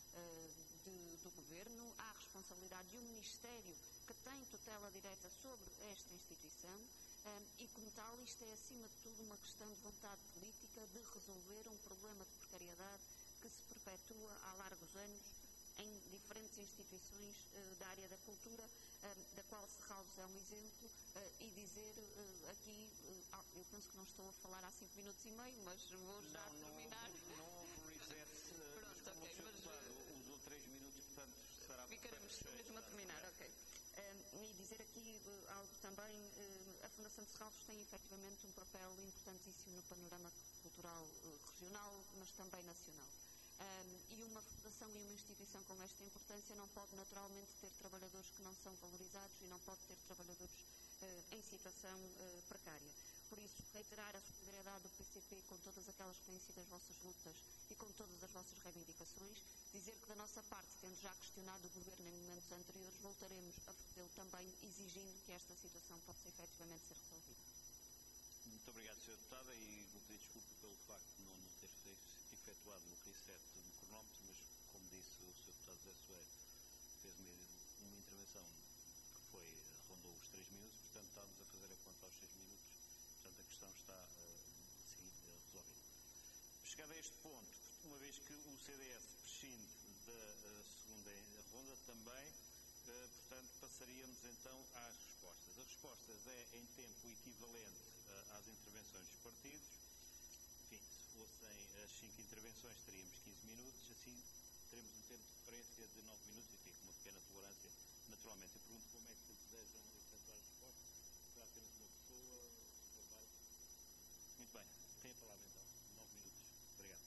S12: do Governo, há a responsabilidade de um Ministério que tem tutela direta sobre esta instituição, e como tal isto é acima de tudo uma questão de vontade política de resolver um problema de precariedade que se perpetua há largos anos em diferentes instituições da área da cultura, da qual Serralves é um exemplo, e dizer aqui, eu penso que não estou a falar há 5 minutos e meio, mas vou já terminar.
S13: Não houve reset,
S12: pronto, ok, mas
S13: usou 3 minutos, portanto será...
S12: Ficaremos mesmo a terminar, ok. E dizer aqui algo também, a Fundação de Serralves tem efetivamente um papel importantíssimo no panorama cultural regional, mas também nacional. E uma fundação e uma instituição com esta importância não pode naturalmente ter trabalhadores que não são valorizados e não pode ter trabalhadores em situação precária. Por isso, reiterar a solidariedade do PCP com todas aquelas que têm sido as vossas lutas e com todas as vossas reivindicações. Dizer que da nossa parte, tendo já questionado o Governo em momentos anteriores, voltaremos a fazê-lo também, exigindo que esta situação possa efetivamente ser resolvida.
S13: Muito obrigado, Sra. Deputada, e vou pedir desculpa pelo facto de não ter efetuado o reset do cronómetro, mas, como disse o Sr. Deputado José Soeiro, fez uma intervenção que rondou os 3 minutos, portanto estamos a fazer a conta aos 6 minutos, portanto a questão está assim resolvida. Chegado a este ponto, uma vez que o CDS prescinde da segunda ronda também, portanto passaríamos então às respostas. As respostas é em tempo equivalente às intervenções dos partidos. Enfim, se fossem as 5 intervenções teríamos 15 minutos, assim teremos um tempo de referência de 9 minutos, enfim, com uma pequena tolerância naturalmente. Eu pergunto como é que desejam efetuar as respostas. Será apenas uma pessoa? Muito bem, tem a palavra então. 9 minutos. Obrigado.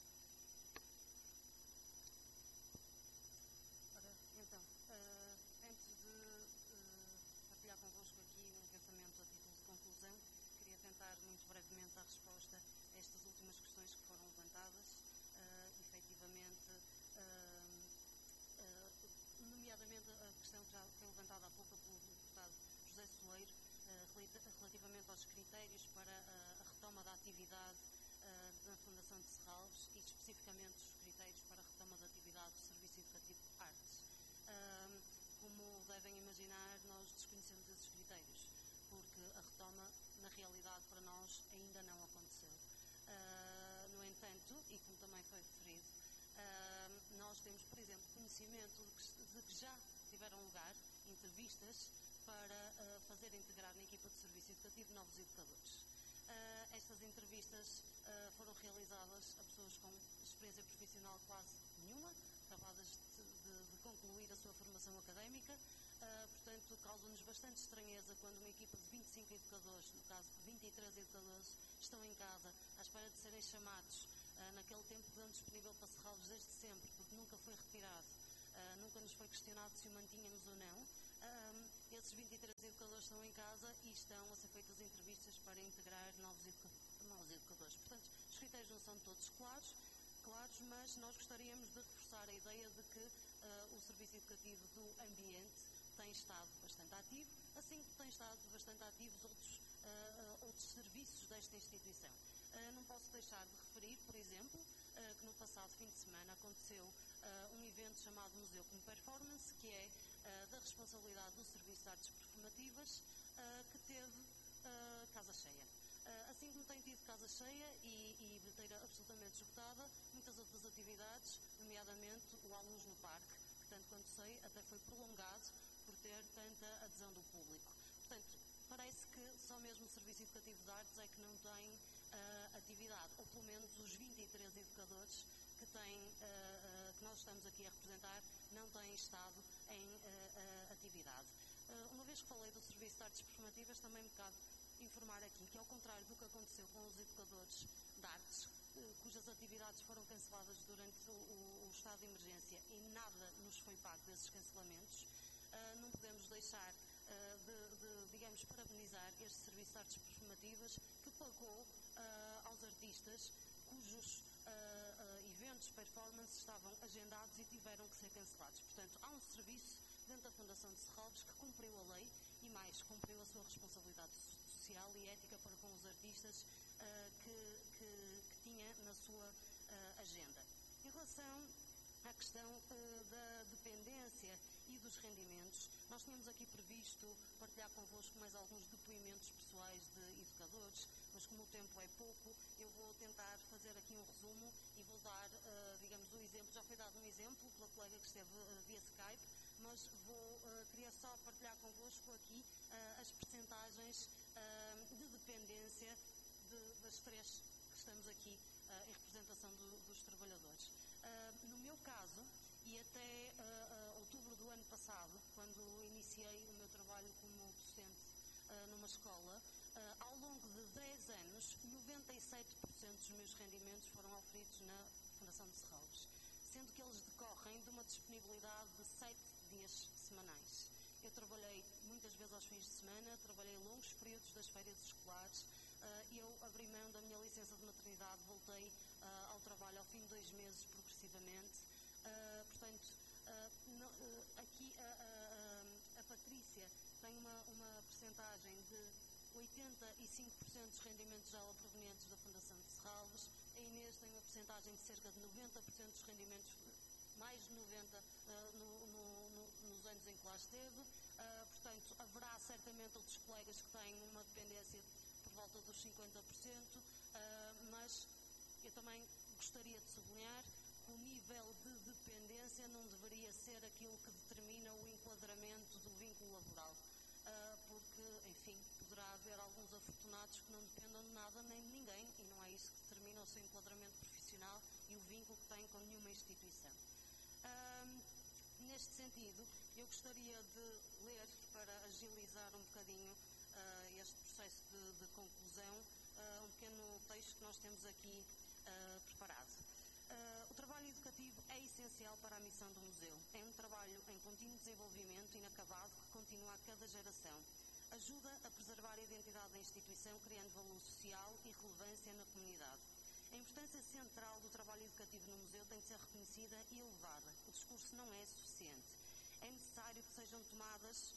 S12: Ora, então, antes de partilhar convosco aqui um pensamento a título de conclusão, queria tentar muito brevemente dar resposta a estas últimas questões que foram levantadas. Efetivamente, nomeadamente a questão que já foi levantada há pouco pelo deputado José Soeiro, relativamente aos critérios para a retoma da atividade da Fundação de Serralves e especificamente os critérios para a retoma da atividade do Serviço Educativo de Artes. Como devem imaginar, nós desconhecemos esses critérios, porque a retoma, na realidade, para nós ainda não aconteceu. No entanto, e como também foi referido, nós temos, por exemplo, conhecimento de que já tiveram lugar entrevistas para fazer integrar na equipa de serviço educativo novos educadores. Estas entrevistas foram realizadas a pessoas com experiência profissional quase nenhuma, acabadas de concluir a sua formação académica. Portanto, causa-nos bastante estranheza quando uma equipa de 25 educadores, no caso 23 educadores, estão em casa à espera de serem chamados naquele tempo que dão disponível para Serralves desde sempre, porque nunca foi retirado, nunca nos foi questionado se o mantínhamos ou não. Esses 23 educadores estão em casa e estão a ser feitas entrevistas para integrar novos educadores. Portanto, os critérios não são todos claros, mas nós gostaríamos de reforçar a ideia de que o Serviço Educativo do Ambiente tem estado bastante ativo, assim como têm estado bastante ativos outros serviços desta instituição. Não posso deixar de referir, por exemplo, que no passado fim de semana aconteceu um evento chamado Museu como Performance, que é da responsabilidade do Serviço de Artes Performativas, que teve casa cheia. Assim como tem tido casa cheia e bilheteira absolutamente esgotada, muitas outras atividades, nomeadamente o Alunos no Parque, que tanto quanto sei até foi prolongado por ter tanta adesão do público. Portanto, parece que só mesmo o Serviço Educativo de Artes é que não tem atividade, ou pelo menos os 23 educadores que nós estamos aqui a representar não têm estado em atividade. Uma vez que falei do Serviço de Artes Performativas, também me cabe informar aqui que, ao contrário do que aconteceu com os educadores de artes, cujas atividades foram canceladas durante o estado de emergência e nada nos foi pago desses cancelamentos, não podemos deixar digamos, parabenizar este Serviço de Artes Performativas, que pagou aos artistas cujos eventos, performances estavam agendados e tiveram que ser cancelados. Portanto, há um serviço dentro da Fundação de Serralves que cumpriu a lei e mais, cumpriu a sua responsabilidade social e ética para com os artistas que tinha na sua agenda. Em relação à questão da dependência e dos rendimentos, nós tínhamos aqui previsto partilhar convosco mais alguns depoimentos pessoais de educadores, mas como o tempo é pouco, eu vou tentar fazer aqui um resumo e vou dar, digamos, um exemplo. Já foi dado um exemplo pela colega que esteve via Skype, mas queria só partilhar convosco aqui as percentagens de dependência das três que estamos aqui em representação dos trabalhadores. No meu caso, e até outubro do ano passado, quando iniciei o meu trabalho como docente numa escola, ao longo de 10 anos, 97% dos meus rendimentos foram oferidos na Fundação de Serralves, sendo que eles decorrem de uma disponibilidade de 7 dias semanais. Eu trabalhei muitas vezes aos fins de semana, trabalhei longos períodos das férias escolares,
S6: eu abri mão da minha licença de maternidade, voltei ao trabalho ao fim de 2 meses progressivamente. Portanto, aqui a Patrícia tem uma percentagem de 85% dos rendimentos dela provenientes da Fundação de Serralves. A Inês tem uma percentagem de cerca de 90% dos rendimentos, mais de 90% nos anos em que lá esteve. Portanto, haverá certamente outros colegas que têm uma dependência por volta dos 50%, mas eu também gostaria de sublinhar que o nível de dependência não deveria ser aquilo que determina o enquadramento do vínculo laboral. Porque, enfim, poderá haver alguns afortunados que não dependam de nada nem de ninguém, e não é isso que determina o seu enquadramento profissional e o vínculo que têm com nenhuma instituição. Neste sentido, eu gostaria de ler, para agilizar um bocadinho este processo de conclusão, um pequeno texto que nós temos aqui preparado. O trabalho educativo é essencial para a missão do museu. É um trabalho em contínuo desenvolvimento, inacabado, que continua a cada geração. Ajuda a preservar a identidade da instituição, criando valor social e relevância na comunidade. A importância central do trabalho educativo no museu tem de ser reconhecida e elevada. O discurso não é suficiente. É necessário que sejam tomadas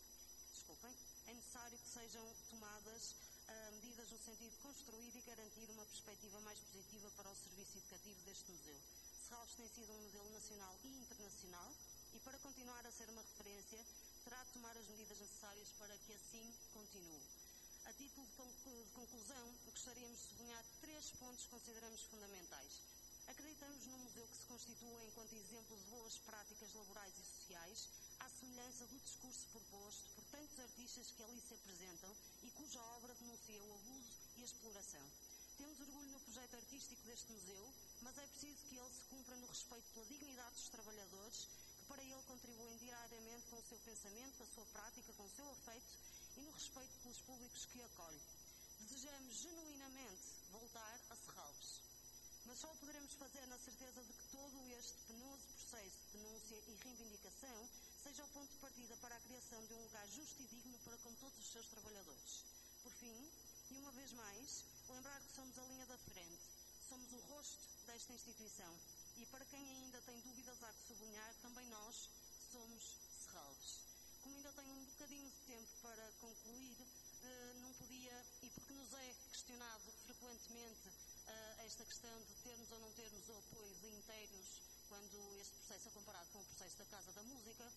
S6: medidas no sentido de construir e garantir uma perspectiva mais positiva para o serviço educativo deste museu. Serralves tem sido um modelo nacional e internacional e, para continuar a ser uma referência, terá de tomar as medidas necessárias para que assim continue. A título de conclusão, gostaríamos de sublinhar 3 pontos que consideramos fundamentais. Acreditamos num museu que se constitua enquanto exemplo de boas práticas laborais e sociais, à semelhança do discurso proposto por tantos artistas que ali se apresentam e cuja obra denuncia o abuso e a exploração. Temos orgulho no projeto artístico deste museu, mas é preciso que ele se cumpra no respeito pela dignidade dos trabalhadores, que para ele contribuem diariamente com o seu pensamento, com a sua prática, com o seu afeto e no respeito pelos públicos que acolhe. Desejamos genuinamente voltar a Serralves, mas só o poderemos fazer na certeza de que todo este penoso processo de denúncia e reivindicação seja o ponto de partida para a criação de um lugar justo e digno para com todos os seus trabalhadores. Por fim, e uma vez mais, lembrar que somos a linha da frente, somos o rosto desta instituição e, para quem ainda tem dúvidas, há que sublinhar, também nós somos Serralves. Como ainda tenho um bocadinho de tempo para concluir, não podia, e porque nos é questionado frequentemente esta questão de termos ou não termos o apoio de internos quando este processo é comparado com o processo da Casa da Música,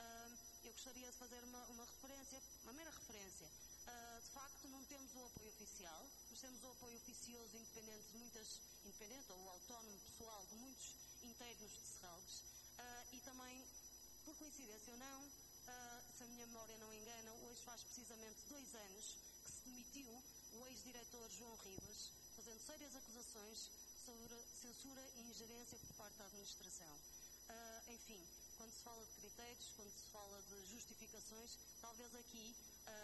S6: eu gostaria de fazer uma referência, uma mera referência. De facto, não temos o apoio oficial, mas temos o apoio oficioso independente ou autónomo pessoal de muitos internos de Serralves, e também, por coincidência ou não, se a minha memória não engana, hoje faz precisamente 2 anos que se demitiu o ex-diretor João Ribas, fazendo sérias acusações sobre censura e ingerência por parte da administração. Enfim, quando se fala de critérios, quando se fala de justificações, talvez aqui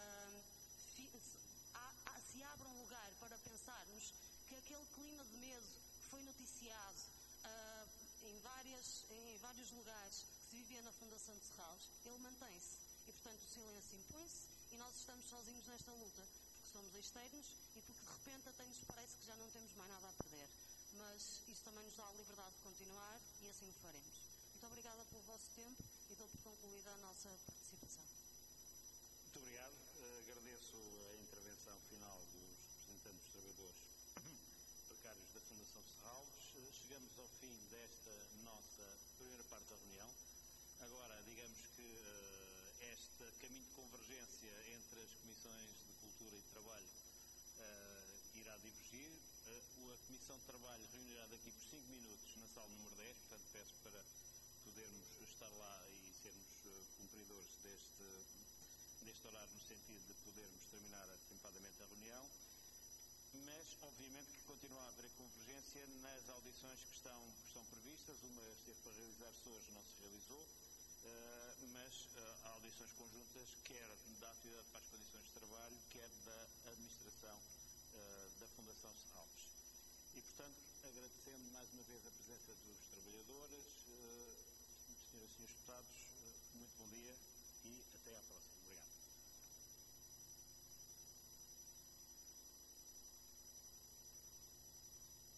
S6: se abra um lugar para pensarmos que aquele clima de medo que foi noticiado em vários lugares que se vivia na Fundação de Serralves, ele mantém-se. E, portanto, o silêncio impõe-se e nós estamos sozinhos nesta luta, porque somos externos e porque, de repente, até nos parece que já não temos mais nada a perder. Mas isso também nos dá a liberdade de continuar e assim o faremos. Muito obrigada pelo vosso tempo e dou por concluída a nossa participação.
S13: Muito obrigado. Agradeço a intervenção final dos representantes dos trabalhadores precários da Fundação Serralves. Chegamos ao fim desta nossa primeira parte da reunião. Agora, digamos que este caminho de convergência entre as Comissões de Cultura e de Trabalho irá divergir. A Comissão de Trabalho reunirá daqui por 5 minutos na sala número 10, portanto peço para podermos estar lá e sermos cumpridores deste horário, no sentido de podermos terminar atempadamente a reunião. Mas, obviamente, que continua a haver convergência nas audições que estão previstas. Uma esteve para realizar-se hoje, não se realizou, mas há audições conjuntas, quer da atividade para as condições de trabalho, quer da administração da Fundação Serralves. E, portanto, agradecendo mais uma vez a presença dos trabalhadores, senhoras e senhores deputados,